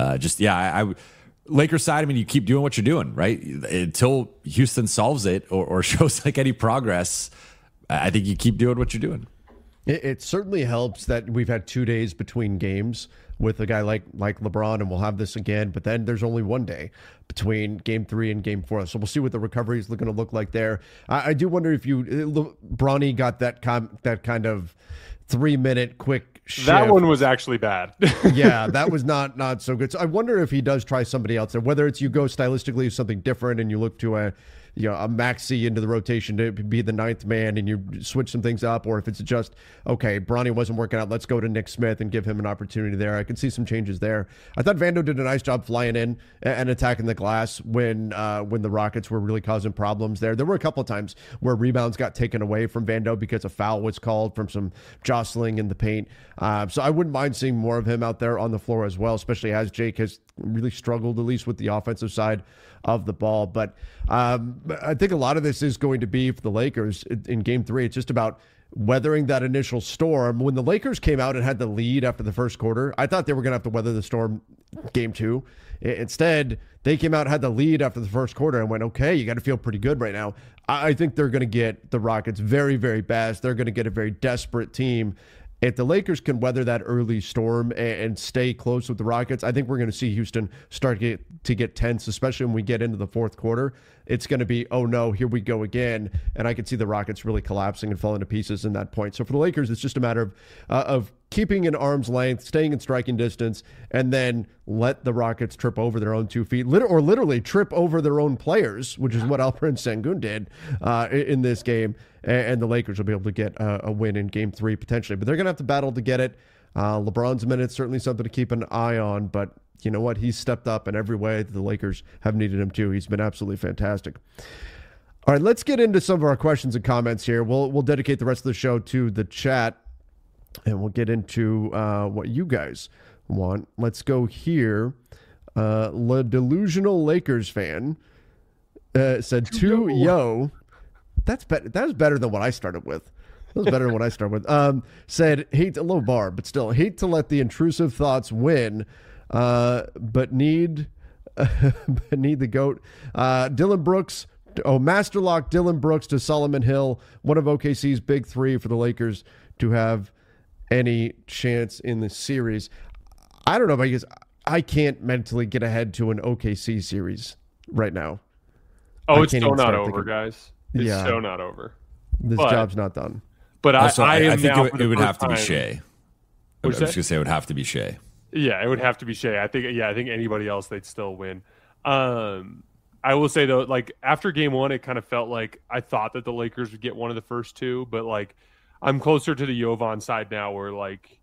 Lakers side, I mean, you keep doing what you're doing, right? Until Houston solves it or shows like any progress, I think you keep doing what you're doing. It certainly helps that we've had 2 days between games with a guy like LeBron, and we'll have this again, but then there's only 1 day between game 3 and game 4. So we'll see what the recovery is going to look like there. I do wonder if Bronny got that kind of 3-minute quick shift. That one was actually bad. Yeah, that was not so good. So I wonder if he does try somebody else, and whether it's you go stylistically something different and you look to a Maxi into the rotation to be the 9th man and you switch some things up, or if it's just, okay, Bronny wasn't working out, let's go to Nick Smith and give him an opportunity there. I can see some changes there. I thought Vando did a nice job flying in and attacking the glass when the Rockets were really causing problems there. There were a couple of times where rebounds got taken away from Vando because a foul was called from some jostling in the paint. So I wouldn't mind seeing more of him out there on the floor as well, especially as Jake has really struggled, at least with the offensive side of the ball. But I think a lot of this is going to be for the Lakers in game 3. It's just about weathering that initial storm. When the Lakers came out and had the lead after the first quarter, I thought they were going to have to weather the storm game 2. Instead, they came out and had the lead after the first quarter and went, okay, you got to feel pretty good right now. I think they're going to get the Rockets very, very best. They're going to get a very desperate team. If the Lakers can weather that early storm and stay close with the Rockets, I think we're going to see Houston start to get tense, especially when we get into the fourth quarter. It's going to be, oh no, here we go again. And I could see the Rockets really collapsing and falling to pieces in that point. So for the Lakers, it's just a matter of keeping in arm's length, staying in striking distance, and then let the Rockets trip over their own 2 feet, or literally trip over their own players, which is what Alperen Şengün did in this game. And the Lakers will be able to get a win in game 3 potentially. But they're going to have to battle to get it. LeBron's minutes, certainly something to keep an eye on. But you know what? He's stepped up in every way that the Lakers have needed him to. He's been absolutely fantastic. All right, let's get into some of our questions and comments here. We'll dedicate the rest of the show to the chat, and we'll get into what you guys want. Let's go here. Le Delusional Lakers fan said to yo. That's better. That was better than what I started with. That was better than what I started with. Said hate a low bar, but still hate to let the intrusive thoughts win. But need the GOAT. Dylan Brooks. Master lock Dylan Brooks to Solomon Hill, one of OKC's big three for the Lakers to have any chance in the series. I don't know about you guys. I can't mentally get ahead to an OKC series right now. Oh, it's still not over, guys. It's still not over. This job's not done. But also, I think now it would have to be Shea. I was just going to say it would have to be Shea. Yeah, it would have to be Shea. I think anybody else, they'd still win. I will say, though, like, after game one, it kind of felt like I thought that the Lakers would get one of the first two, but, like, I'm closer to the Jovan side now where, like,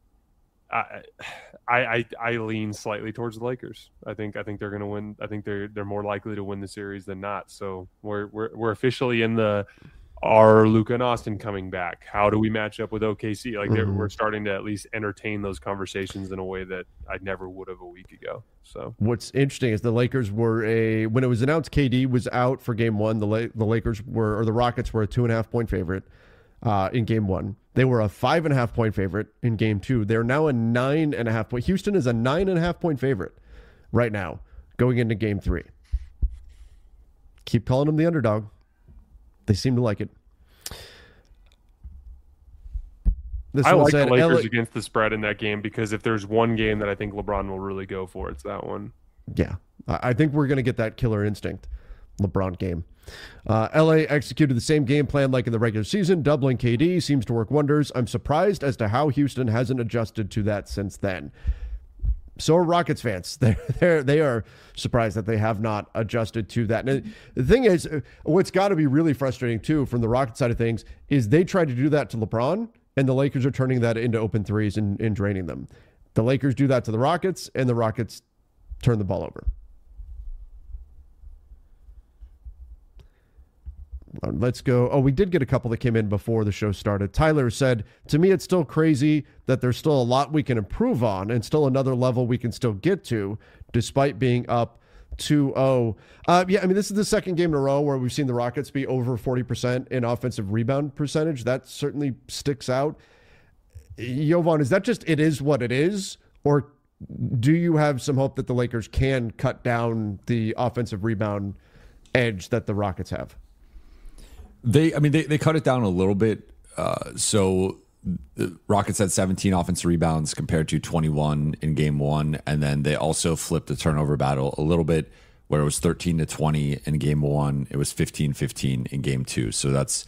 I lean slightly towards the Lakers. I think they're going to win. I think they're more likely to win the series than not. So we're officially in the are Luka and Austin coming back? How do we match up with OKC? Like we're starting to at least entertain those conversations in a way that I never would have a week ago. So what's interesting is the Lakers were when it was announced KD was out for game one, the Lakers were, or the Rockets were a 2.5 point favorite in game one. They were a 5.5 point favorite in game two. They're now a 9.5 point. Houston is a 9.5 point favorite right now going into game three. Keep calling them the underdog. They seem to like it. I like the Lakers against the spread in that game because if there's one game that I think LeBron will really go for, it's that one. Yeah, I think we're going to get that killer instinct LeBron game. LA executed the same game plan like in the regular season, doubling KD seems to work wonders. I'm surprised as to how Houston hasn't adjusted to that since then. So are Rockets fans. They are surprised that they have not adjusted to that. And the thing is, what's got to be really frustrating too from the Rockets side of things is they tried to do that to LeBron, and the Lakers are turning that into open threes and draining them. The Lakers do that to the Rockets, and the Rockets turn the ball over. Let's go. Oh, we did get a couple that came in before the show started. Tyler said, to me, it's still crazy that there's still a lot we can improve on and still another level we can still get to despite being up 2-0. Yeah, I mean, this is the second game in a row where we've seen the Rockets be over 40% in offensive rebound percentage. That certainly sticks out. Jovan, is that just it is what it is? Or do you have some hope that the Lakers can cut down the offensive rebound edge that the Rockets have? They cut it down a little bit. So the Rockets had 17 offensive rebounds compared to 21 in game one. And then they also flipped the turnover battle a little bit where it was 13-20 in game one. It was 15-15 in game two. So that's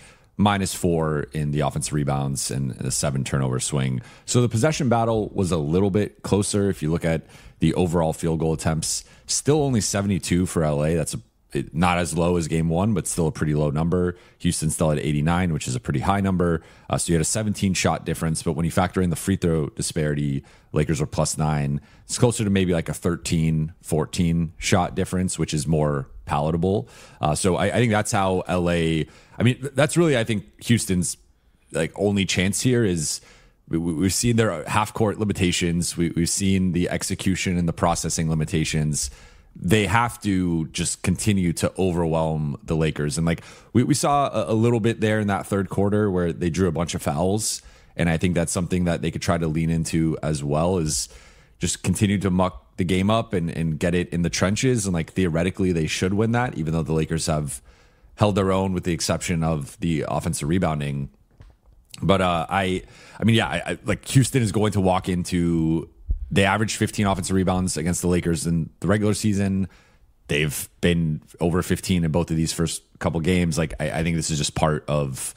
-4 in the offensive rebounds and the 7 turnover swing. So the possession battle was a little bit closer. If you look at the overall field goal attempts, still only 72 for LA. That's not as low as game one, but still a pretty low number. Houston still at 89, which is a pretty high number. So you had a 17 shot difference, but when you factor in the free throw disparity, Lakers are +9. It's closer to maybe like a 13, 14 shot difference, which is more palatable. So I think that's how LA, I mean, that's really, I think Houston's like only chance here is we've seen their half court limitations. We've seen the execution and the processing limitations. They have to just continue to overwhelm the Lakers. And like we saw a little bit there in that third quarter where they drew a bunch of fouls. And I think that's something that they could try to lean into as well, is just continue to muck the game up and get it in the trenches. And like theoretically they should win that, even though the Lakers have held their own with the exception of the offensive rebounding. But I mean, like Houston is going to walk into, they averaged 15 offensive rebounds against the Lakers in the regular season. They've been over 15 in both of these first couple games. Like, I think this is just part of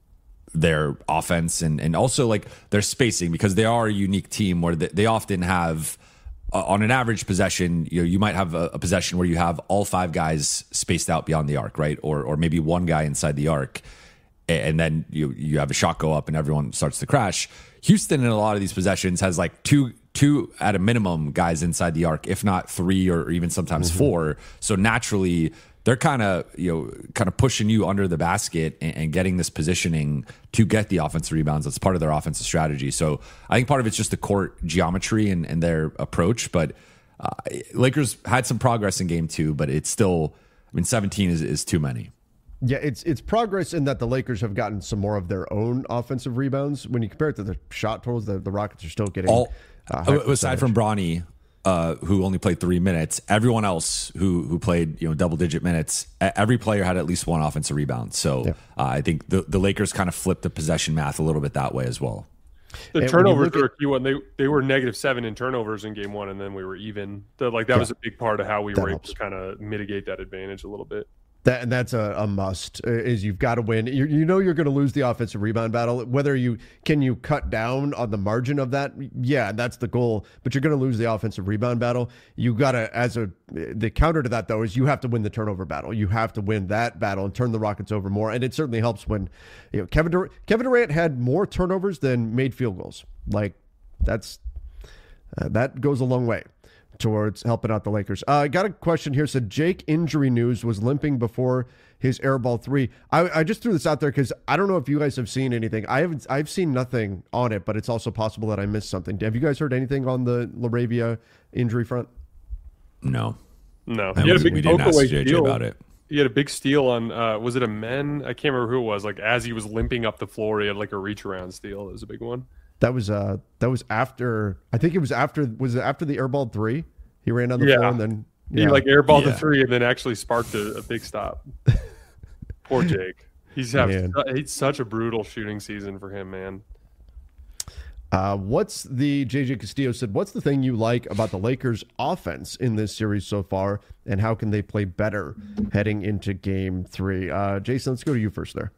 their offense and also like their spacing, because they are a unique team where they often have on an average possession, you might have a possession where you have all 5 guys spaced out beyond the arc, right? Or maybe one guy inside the arc. And then you have a shot go up and everyone starts to crash. Houston in a lot of these possessions has like two at a minimum guys inside the arc, if not 3 or even sometimes 4. So naturally they're kind of pushing you under the basket and getting this positioning to get the offensive rebounds. That's part of their offensive strategy. So I think part of it's just the court geometry and their approach. But Lakers had some progress in game 2, but it's still, 17 is too many. Yeah, it's progress in that the Lakers have gotten some more of their own offensive rebounds. When you compare it to the shot totals, the Rockets are still getting aside from Bronny, who only played 3 minutes. Everyone else who played double-digit minutes, every player had at least one offensive rebound. So I think the Lakers kind of flipped the possession math a little bit that way as well. The turnovers were a key one. They were -7 in turnovers in game 1, and then we were even. That was a big part of how we were able to kind of mitigate that advantage a little bit. That's a must. Is you've got to win. You're going to lose the offensive rebound battle. Whether you cut down on the margin of that, yeah, that's the goal. But you're going to lose the offensive rebound battle. You got to the counter to that though is you have to win the turnover battle. You have to win that battle and turn the Rockets over more. And it certainly helps when Kevin Durant had more turnovers than made field goals. Like that goes a long way towards helping out the Lakers. I got a question here. Said Jake injury news was limping before his airball 3. I just threw this out there because I don't know if you guys have seen anything. I've seen nothing on it, but it's also possible that I missed something. Have you guys heard anything on the LaRavia injury front? No. He had a big we didn't ask JJ about it. He had a big steal on was it a men? I can't remember who it was. Like as he was limping up the floor, he had like a reach around steal. It was a big one. That was after. I think it was after. Was it after the airball 3? He ran on the floor and then he airballed the 3 and then actually sparked a big stop. Poor Jake. He's such a brutal shooting season for him, man. JJ Castillo said, what's the thing you like about the Lakers offense in this series so far, and how can they play better heading into game 3? Jason, let's go to you first there.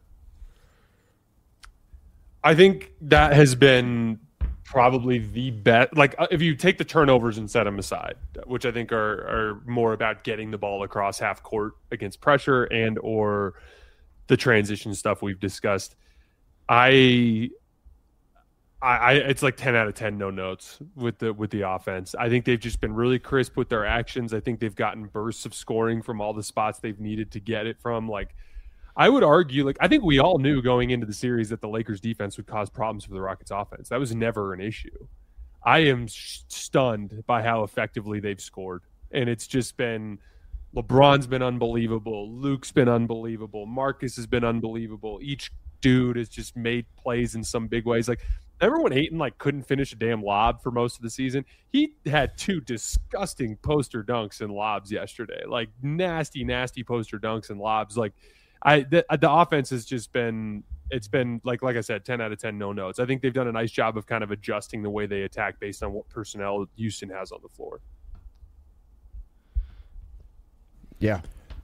I think that has been probably the best. Like if you take the turnovers and set them aside, which I think are more about getting the ball across half court against pressure and or the transition stuff we've discussed. I it's like 10 out of 10 no notes with the offense. I think they've just been really crisp with their actions. I think they've gotten bursts of scoring from all the spots they've needed to get it from. Like I would argue, I think we all knew going into the series that the Lakers defense would cause problems for the Rockets offense. That was never an issue. I am stunned by how effectively they've scored. And it's just been, LeBron's been unbelievable. Luke's been unbelievable. Marcus has been unbelievable. Each dude has just made plays in some big ways. Like, remember when Ayton couldn't finish a damn lob for most of the season? He had 2 disgusting poster dunks and lobs yesterday. Like nasty, nasty poster dunks and lobs. Like, the offense has just been, it's been like I said, 10 out of 10 no notes. I think they've done a nice job of kind of adjusting the way they attack based on what personnel Houston has on the floor. Yeah.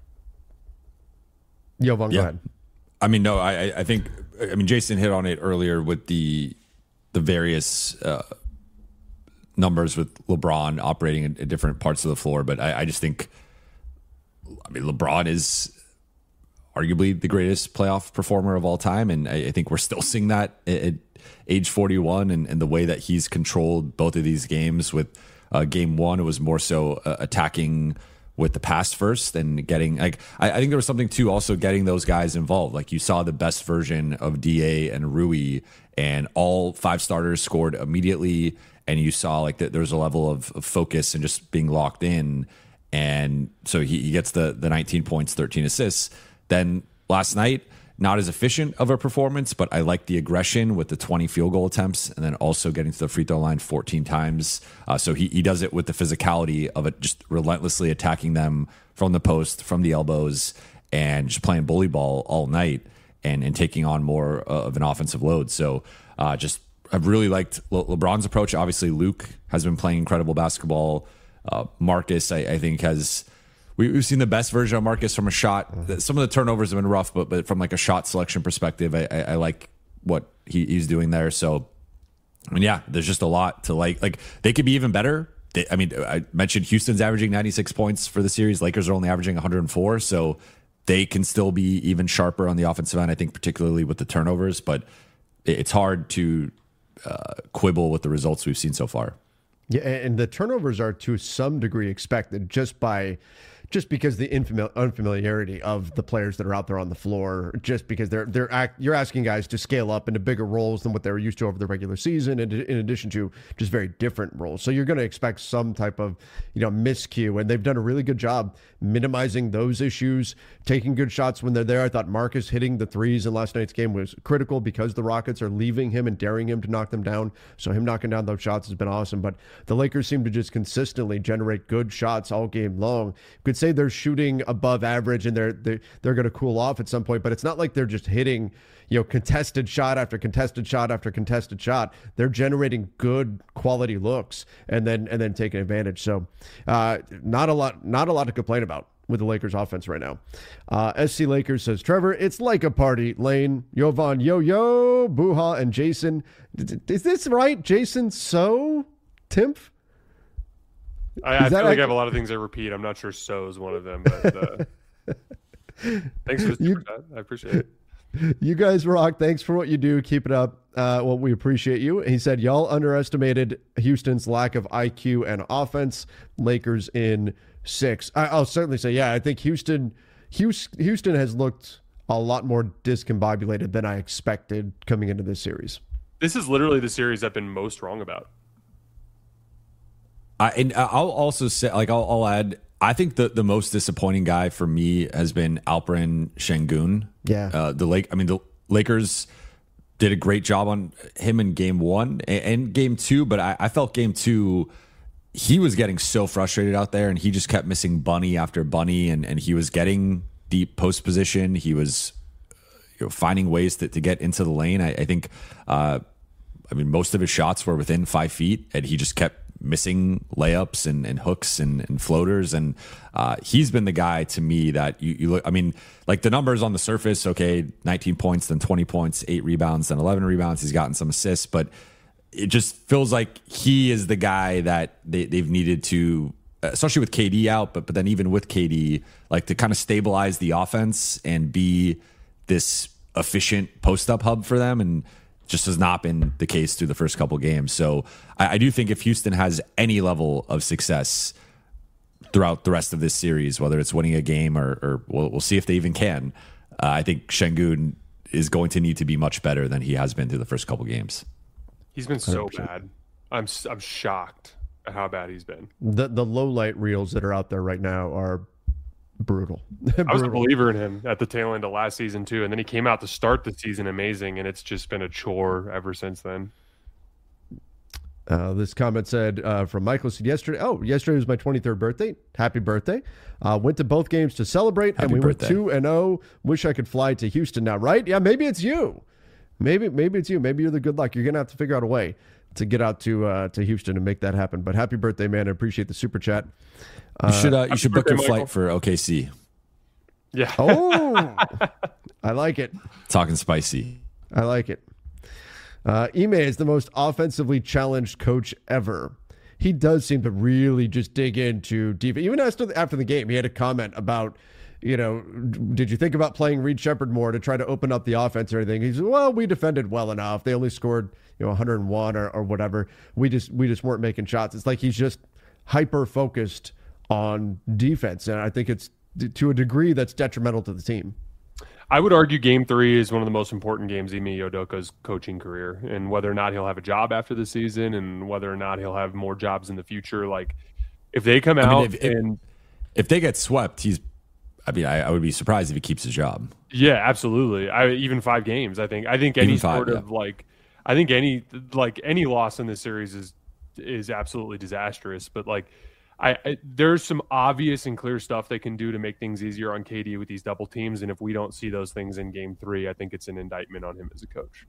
Jovan, go ahead. I think Jason hit on it earlier with the various numbers with LeBron operating in different parts of the floor, but I just think, LeBron is arguably the greatest playoff performer of all time. And I think we're still seeing that at age 41 and the way that he's controlled both of these games. With game 1, it was more so attacking with the pass first and getting, I think there was something to also getting those guys involved. Like you saw the best version of DA and Rui, and all 5 starters scored immediately. And you saw that there was a level of focus and just being locked in. And so he gets the 19 points, 13 assists. Then last night, not as efficient of a performance, but I like the aggression with the 20 field goal attempts and then also getting to the free throw line 14 times. So he does it with the physicality of it, just relentlessly attacking them from the post, from the elbows, and just playing bully ball all night and taking on more of an offensive load. So I've really liked LeBron's approach. Obviously, Luke has been playing incredible basketball. Marcus, I think, has... We've seen the best version of Marcus from a shot. Some of the turnovers have been rough, but from a shot selection perspective, I like what he's doing there. So, there's just a lot to like. Like they could be even better. I mentioned Houston's averaging 96 points for the series. Lakers are only averaging 104, so they can still be even sharper on the offensive end. I think particularly with the turnovers, but it's hard to quibble with the results we've seen so far. Yeah, and the turnovers are to some degree expected just by just because the unfamiliarity of the players that are out there on the floor, just because you're asking guys to scale up into bigger roles than what they were used to over the regular season, and in addition to just very different roles. So you're going to expect some type of, miscue, and they've done a really good job minimizing those issues, taking good shots when they're there. I thought Marcus hitting the threes in last night's game was critical because the Rockets are leaving him and daring him to knock them down. So him knocking down those shots has been awesome. But the Lakers seem to just consistently generate good shots all game long. You could say they're shooting above average and they're going to cool off at some point, but it's not like they're just hitting, contested shot after contested shot after contested shot. They're generating good quality looks and then taking advantage. So not a lot to complain about with the Lakers offense right now. SC Lakers says, Trevor, it's like a party. Lane, Jovan, Yo, Buha, and Jason. Is this right? Jason Timpf? I feel like I have a lot of things I repeat. I'm not sure so is one of them, but thanks for the super chat. I appreciate it. You guys rock. Thanks for what you do. Keep it up. We appreciate you. He said, y'all underestimated Houston's lack of IQ and offense. Lakers in 6. I'll certainly say, yeah, I think Houston has looked a lot more discombobulated than I expected coming into this series. This is literally the series I've been most wrong about. And I'll also say, I'll add, I think the most disappointing guy for me has been Alperen Şengün. Yeah. The Lakers did a great job on him in game 1 and game 2, but I felt game 2, he was getting so frustrated out there, and he just kept missing bunny after bunny, and he was getting deep post position. He was finding ways to get into the lane. I think, most of his shots were within 5 feet, and he just kept missing layups and hooks and floaters. And he's been the guy to me that you look, the numbers on the surface, okay, 19 points, then 20 points, 8 rebounds, then 11 rebounds. He's gotten some assists, but it just feels like he is the guy that they've needed to, especially with KD out, but then even with KD, to kind of stabilize the offense and be this efficient post-up hub for them. And just has not been the case through the first couple games. So I do think if Houston has any level of success throughout the rest of this series, whether it's winning a game or we'll see if they even can, I think Şengün is going to need to be much better than he has been through the first couple games. He's been so 100%. Bad. I'm shocked at how bad he's been. The low light reels that are out there right now are brutal. I was a believer in him at the tail end of last season too, and then he came out to start the season amazing, and it's just been a chore ever since then. This comment said from Michael said yesterday was my 23rd birthday. Happy birthday. Went to both games to celebrate. Happy and we birthday. Went 2-0. Wish I could fly to Houston now, right? Yeah, maybe it's you. Maybe it's you. Maybe you're the good luck. You're gonna have to figure out a way to get out to Houston and make that happen. But happy birthday, man. I appreciate the super chat. You should book your flight for OKC. Yeah. Oh, I like it. Talking spicy. I like it. Ime is the most offensively challenged coach ever. He does seem to really just dig into defense. Even after the game, he had a comment about, did you think about playing Reed Shepherd more to try to open up the offense or anything? He said, well, we defended well enough. They only scored 101 or whatever. We just weren't making shots. It's like he's just hyper focused on defense, and I think it's to a degree that's detrimental to the team. I would argue Game 3 is one of the most important games in Ime Udoka's coaching career, and whether or not he'll have a job after the season, and whether or not he'll have more jobs in the future. Like, if they come out if they get swept, I would be surprised if he keeps his job. Yeah, absolutely. Even 5 games. I think any sort of any loss in this series is absolutely disastrous. But there's some obvious and clear stuff they can do to make things easier on KD with these double teams. And if we don't see those things in Game 3, I think it's an indictment on him as a coach.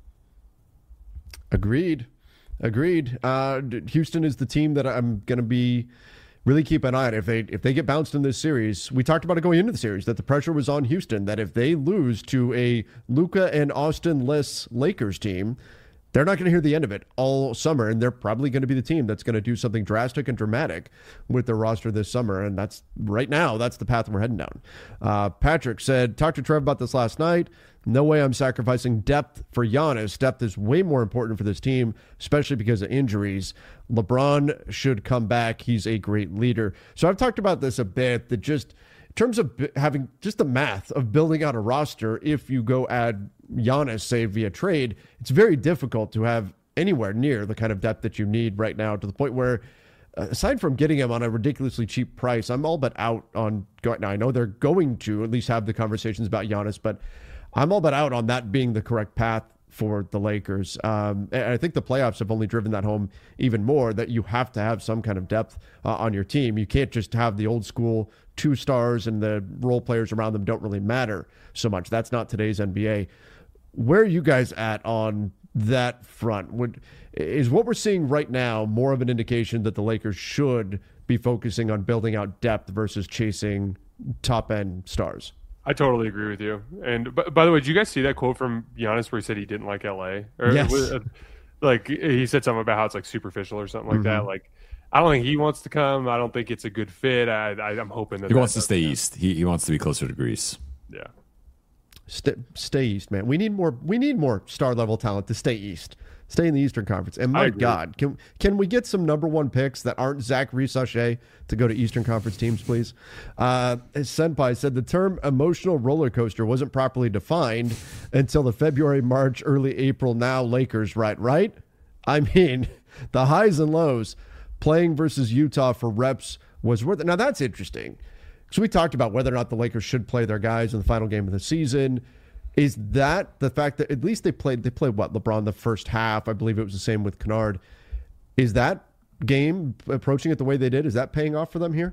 Agreed. Houston is the team that I'm going to be really keep an eye on. If they get bounced in this series, we talked about it going into the series, that the pressure was on Houston, that if they lose to a Luka and Austin-less Lakers team, they're not going to hear the end of it all summer, and they're probably going to be the team that's going to do something drastic and dramatic with their roster this summer, and that's right now, that's the path we're heading down. Patrick said, talked to Trev about this last night. No way I'm sacrificing depth for Giannis. Depth is way more important for this team, especially because of injuries. LeBron should come back. He's a great leader. So I've talked about this a bit, that just in terms of having just the math of building out a roster, if you go add Giannis, say, via trade, it's very difficult to have anywhere near the kind of depth that you need right now, to the point where, aside from getting him on a ridiculously cheap price, I'm all but out on going. Now, I know they're going to at least have the conversations about Giannis, but I'm all but out on that being the correct path for the Lakers. And I think the playoffs have only driven that home even more, that you have to have some kind of depth on your team. You can't just have the old school 2 stars and the role players around them don't really matter so much. That's not today's NBA. Where are you guys at on that front? Is what we're seeing right now more of an indication that the Lakers should be focusing on building out depth versus chasing top-end stars? I totally agree with you. And by the way, did you guys see that quote from Giannis where he said he didn't like LA? Or yes. Like he said something about how it's like superficial or something like that. Like, I don't think he wants to come. I don't think it's a good fit. I'm hoping that he wants to stay east. He wants to be closer to Greece. Yeah. Stay east, man. We need more star level talent to stay east. Stay in the Eastern Conference. And my God, can we get some number 1 picks that aren't Zach Reese-Sachet to go to Eastern Conference teams, please? Senpai said the term emotional roller coaster wasn't properly defined until the February, March, early April now Lakers, right? I mean, the highs and lows playing versus Utah for reps was worth it. Now, that's interesting. So we talked about whether or not the Lakers should play their guys in the final game of the season. Is that the fact that at least they played what, LeBron the first half? I believe it was the same with Kennard. Is that game approaching it the way they did? Is that paying off for them here?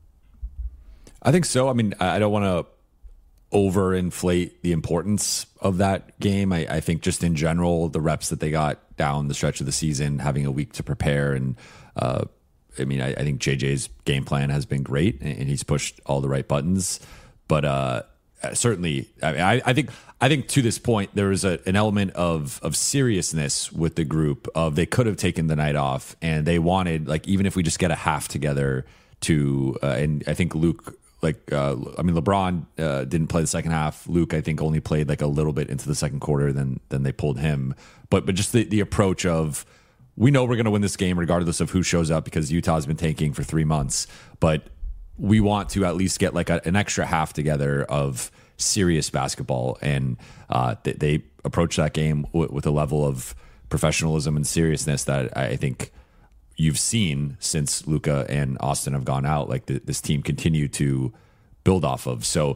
I think so. I mean, I don't want to overinflate the importance of that game. I think just in general, the reps that they got down the stretch of the season, having a week to prepare, and I think JJ's game plan has been great, and he's pushed all the right buttons. But certainly, I think to this point there was an element of seriousness with the group. Of they could have taken the night off, and they wanted, like, even if we just get a half together to. And I think Luke, LeBron didn't play the second half. Luke, I think, only played like a little bit into the second quarter. Then they pulled him. But just the approach of, we know we're going to win this game regardless of who shows up, because Utah's been tanking for 3 months. But we want to at least get like an extra half together of serious basketball. And they approach that game with a level of professionalism and seriousness that I think you've seen since Luka and Austin have gone out. Like this team continue to build off of. So,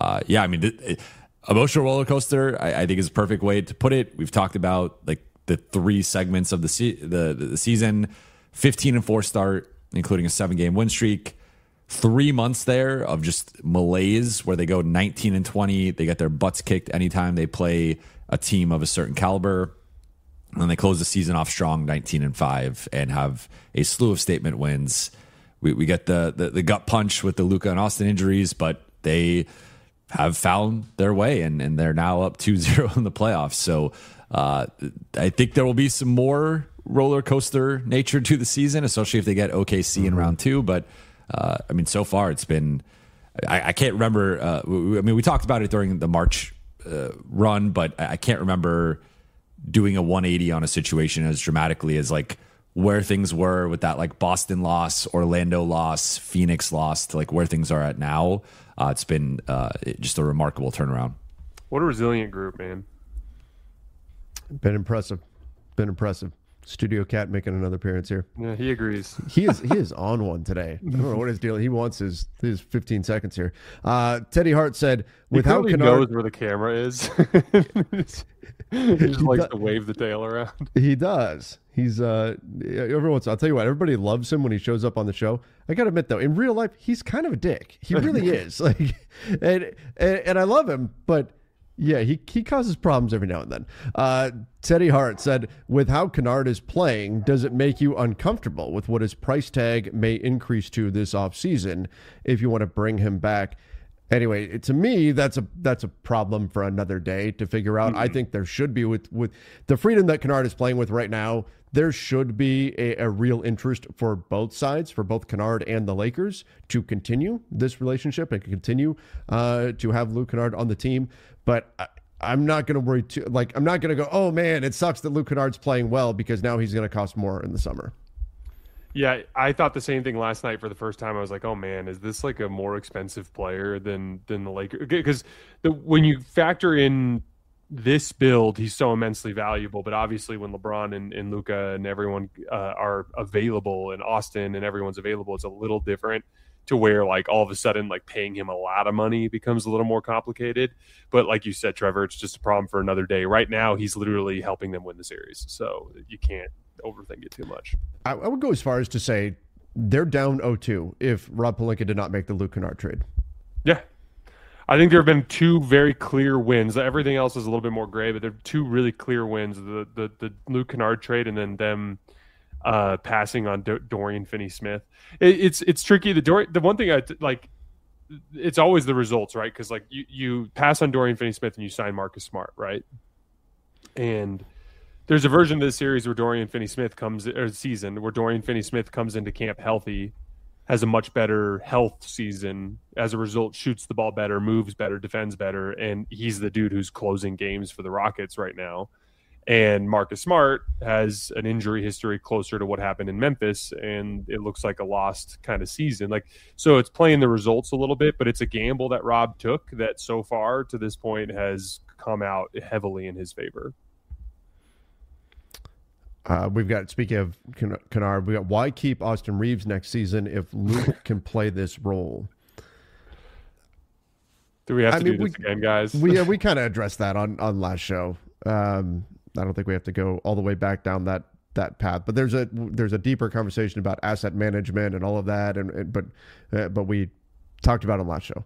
emotional roller coaster, I think, is a perfect way to put it. We've talked about like the 3 segments of the season, 15-4 start, including a 7-game win streak. 3 months there of just malaise where they go 19-20. They get their butts kicked anytime they play a team of a certain caliber. And then they close the season off strong, 19-5, and have a slew of statement wins. We get the gut punch with the Luka and Austin injuries, but they have found their way, and they're now up 2-0 in the playoffs. So I think there will be some more roller coaster nature to the season, especially if they get OKC in round 2. But so far it's been, I can't remember. We talked about it during the March run, but I can't remember doing a 180 on a situation as dramatically as like where things were with that like Boston loss, Orlando loss, Phoenix loss, to like where things are at now. It's been just a remarkable turnaround. What a resilient group, man. Been impressive. Studio Cat making another appearance here. Yeah, he agrees. He is on one today. I don't know what his deal. He wants his 15 seconds here. Teddy Hart said, "With how Kennard knows where the camera is, he just likes to wave the tail around." He does. He's every once. I'll tell you what. Everybody loves him when he shows up on the show. I gotta admit though, in real life, he's kind of a dick. He really is. Like, and I love him, but. Yeah, he causes problems every now and then. Teddy Hart said, with how Kennard is playing, does it make you uncomfortable with what his price tag may increase to this offseason if you want to bring him back? Anyway, to me, that's a problem for another day to figure out. I think there should be with the freedom that Kennard is playing with right now. There should be a real interest for both sides, for both Kennard and the Lakers, to continue this relationship and continue to have Luke Kennard on the team. But I'm not going to worry too. Like, I'm not going to go, oh man, it sucks that Luke Kennard's playing well, because now he's going to cost more in the summer. Yeah, I thought the same thing last night for the first time. I was like, oh man, is this like a more expensive player than the Lakers? Because when you factor in this build, he's so immensely valuable. But obviously when LeBron and Luka and everyone are available, and Austin and everyone's available, it's a little different, to where like all of a sudden like paying him a lot of money becomes a little more complicated. But like you said, Trevor, it's just a problem for another day. Right now, he's literally helping them win the series. So you can't overthink it too much. I would go as far as to say they're down 0-2 if Rob Pelinka did not make the Luke Kennard trade. Yeah. I think there have been two very clear wins. Everything else is a little bit more gray, but there are two really clear wins: the Luke Kennard trade, and then them passing on Dorian Finney-Smith. It's tricky. The one thing I like, it's always the results, right? Because like you pass on Dorian Finney-Smith and you sign Marcus Smart, right? And there's a version of the series where Dorian Finney-Smith comes into camp healthy, has a much better health season. As a result, shoots the ball better, moves better, defends better, and he's the dude who's closing games for the Rockets right now. And Marcus Smart has an injury history closer to what happened in Memphis, and it looks like a lost kind of season. Like, so it's playing the results a little bit, but it's a gamble that Rob took that so far to this point has come out heavily in his favor. We've got, speaking of Kennard, we got, why keep Austin Reeves next season if Luke can play this role? Do we have to do this again, guys? We kind of addressed that on last show. I don't think we have to go all the way back down that path, but there's a deeper conversation about asset management and all of that, but we talked about it on last show.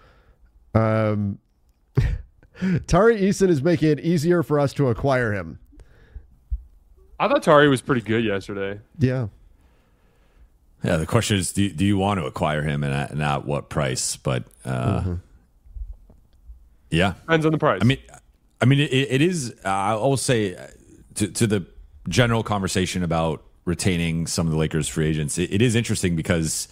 Tari Eason is making it easier for us to acquire him. I thought Tari was pretty good yesterday. Yeah. Yeah, the question is, do you want to acquire him, and at what price? But yeah, depends on the price. I mean, it is. I will say to the general conversation about retaining some of the Lakers free agents, it is interesting because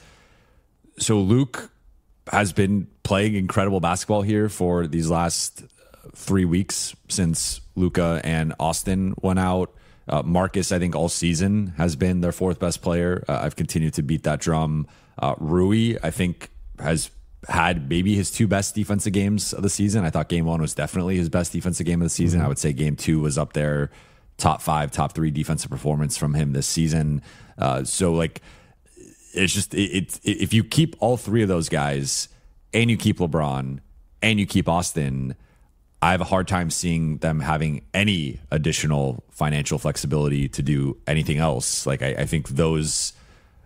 so Luke has been playing incredible basketball here for these last 3 weeks since Luka and Austin went out. Marcus, I think all season has been their fourth best player. I've continued to beat that drum. Rui, I think, has had maybe his two best defensive games of the season. I thought game one was definitely his best defensive game of the season. I would say game two was up there, top 5, top 3 defensive performance from him this season. So like, it's just, if you keep all three of those guys and you keep LeBron and you keep Austin, I have a hard time seeing them having any additional financial flexibility to do anything else. Like, I think those,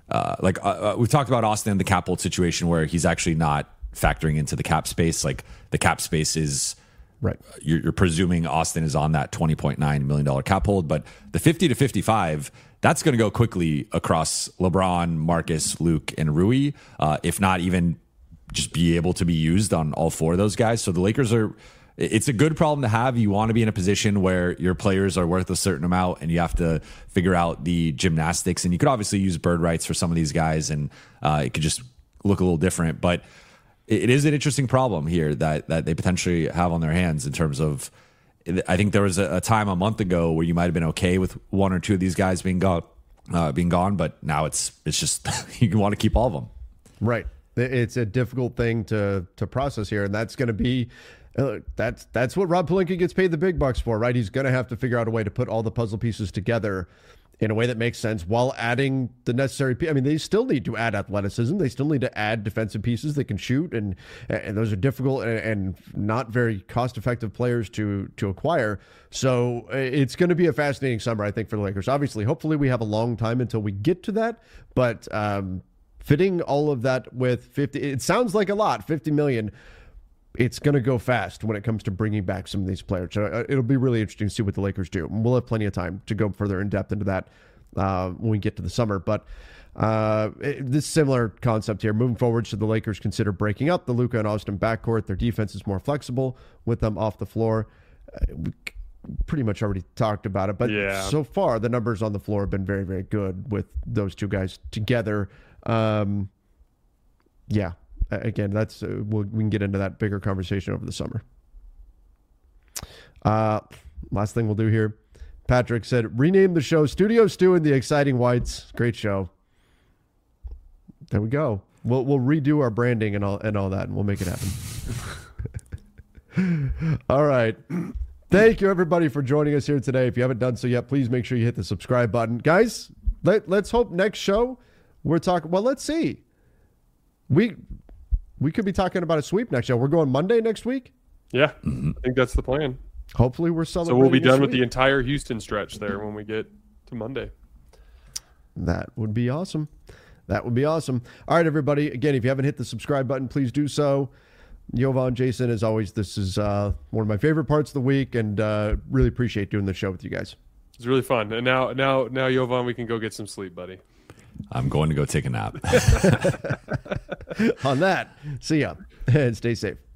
we've talked about Austin in the cap hold situation where he's actually not factoring into the cap space. Like, the cap space is, right. You're presuming Austin is on that $20.9 million cap hold, but the 50 to 55, that's going to go quickly across LeBron, Marcus, Luke, and Rui, if not even just be able to be used on all four of those guys. So the Lakers it's a good problem to have. You want to be in a position where your players are worth a certain amount and you have to figure out the gymnastics. And you could obviously use bird rights for some of these guys, and it could just look a little different. But it is an interesting problem here that they potentially have on their hands in terms of, I think there was a time a month ago where you might have been okay with one or two of these guys being gone, but now it's just you want to keep all of them. Right. It's a difficult thing to process here, and that's going to be that's what Rob Pelinka gets paid the big bucks for, right? He's going to have to figure out a way to put all the puzzle pieces together in a way that makes sense while adding the necessary. I mean, they still need to add athleticism. They still need to add defensive pieces that can shoot, and those are difficult and not very cost-effective players to acquire. So it's going to be a fascinating summer, I think, for the Lakers. Obviously, hopefully we have a long time until we get to that, but fitting all of that with 50, it sounds like a lot, $50 million. It's going to go fast when it comes to bringing back some of these players. So it'll be really interesting to see what the Lakers do. We'll have plenty of time to go further in depth into that when we get to the summer. But This similar concept here. Moving forward, should the Lakers consider breaking up the Luka and Austin backcourt? Their defense is more flexible with them off the floor. We pretty much already talked about it, but so far the numbers on the floor have been very, very good with those two guys together. Again, that's we can get into that bigger conversation over the summer. Last thing we'll do here. Patrick said, rename the show Studio Stu and the Exciting Whites. Great show. There we go. We'll redo our branding and all that, and we'll make it happen. All right. Thank you, everybody, for joining us here today. If you haven't done so yet, please make sure you hit the subscribe button. Guys, let's hope next show we're talking. Well, let's see. We could be talking about a sweep next show. We're going Monday next week? Yeah, I think that's the plan. Hopefully we're celebrating. So we'll be done with the entire Houston stretch there when we get to Monday. That would be awesome. That would be awesome. All right, everybody. Again, if you haven't hit the subscribe button, please do so. Jovan, Jason, as always, this is one of my favorite parts of the week, and really appreciate doing the show with you guys. It's really fun. And now, Jovan, we can go get some sleep, buddy. I'm going to go take a nap. On that, see ya, and stay safe.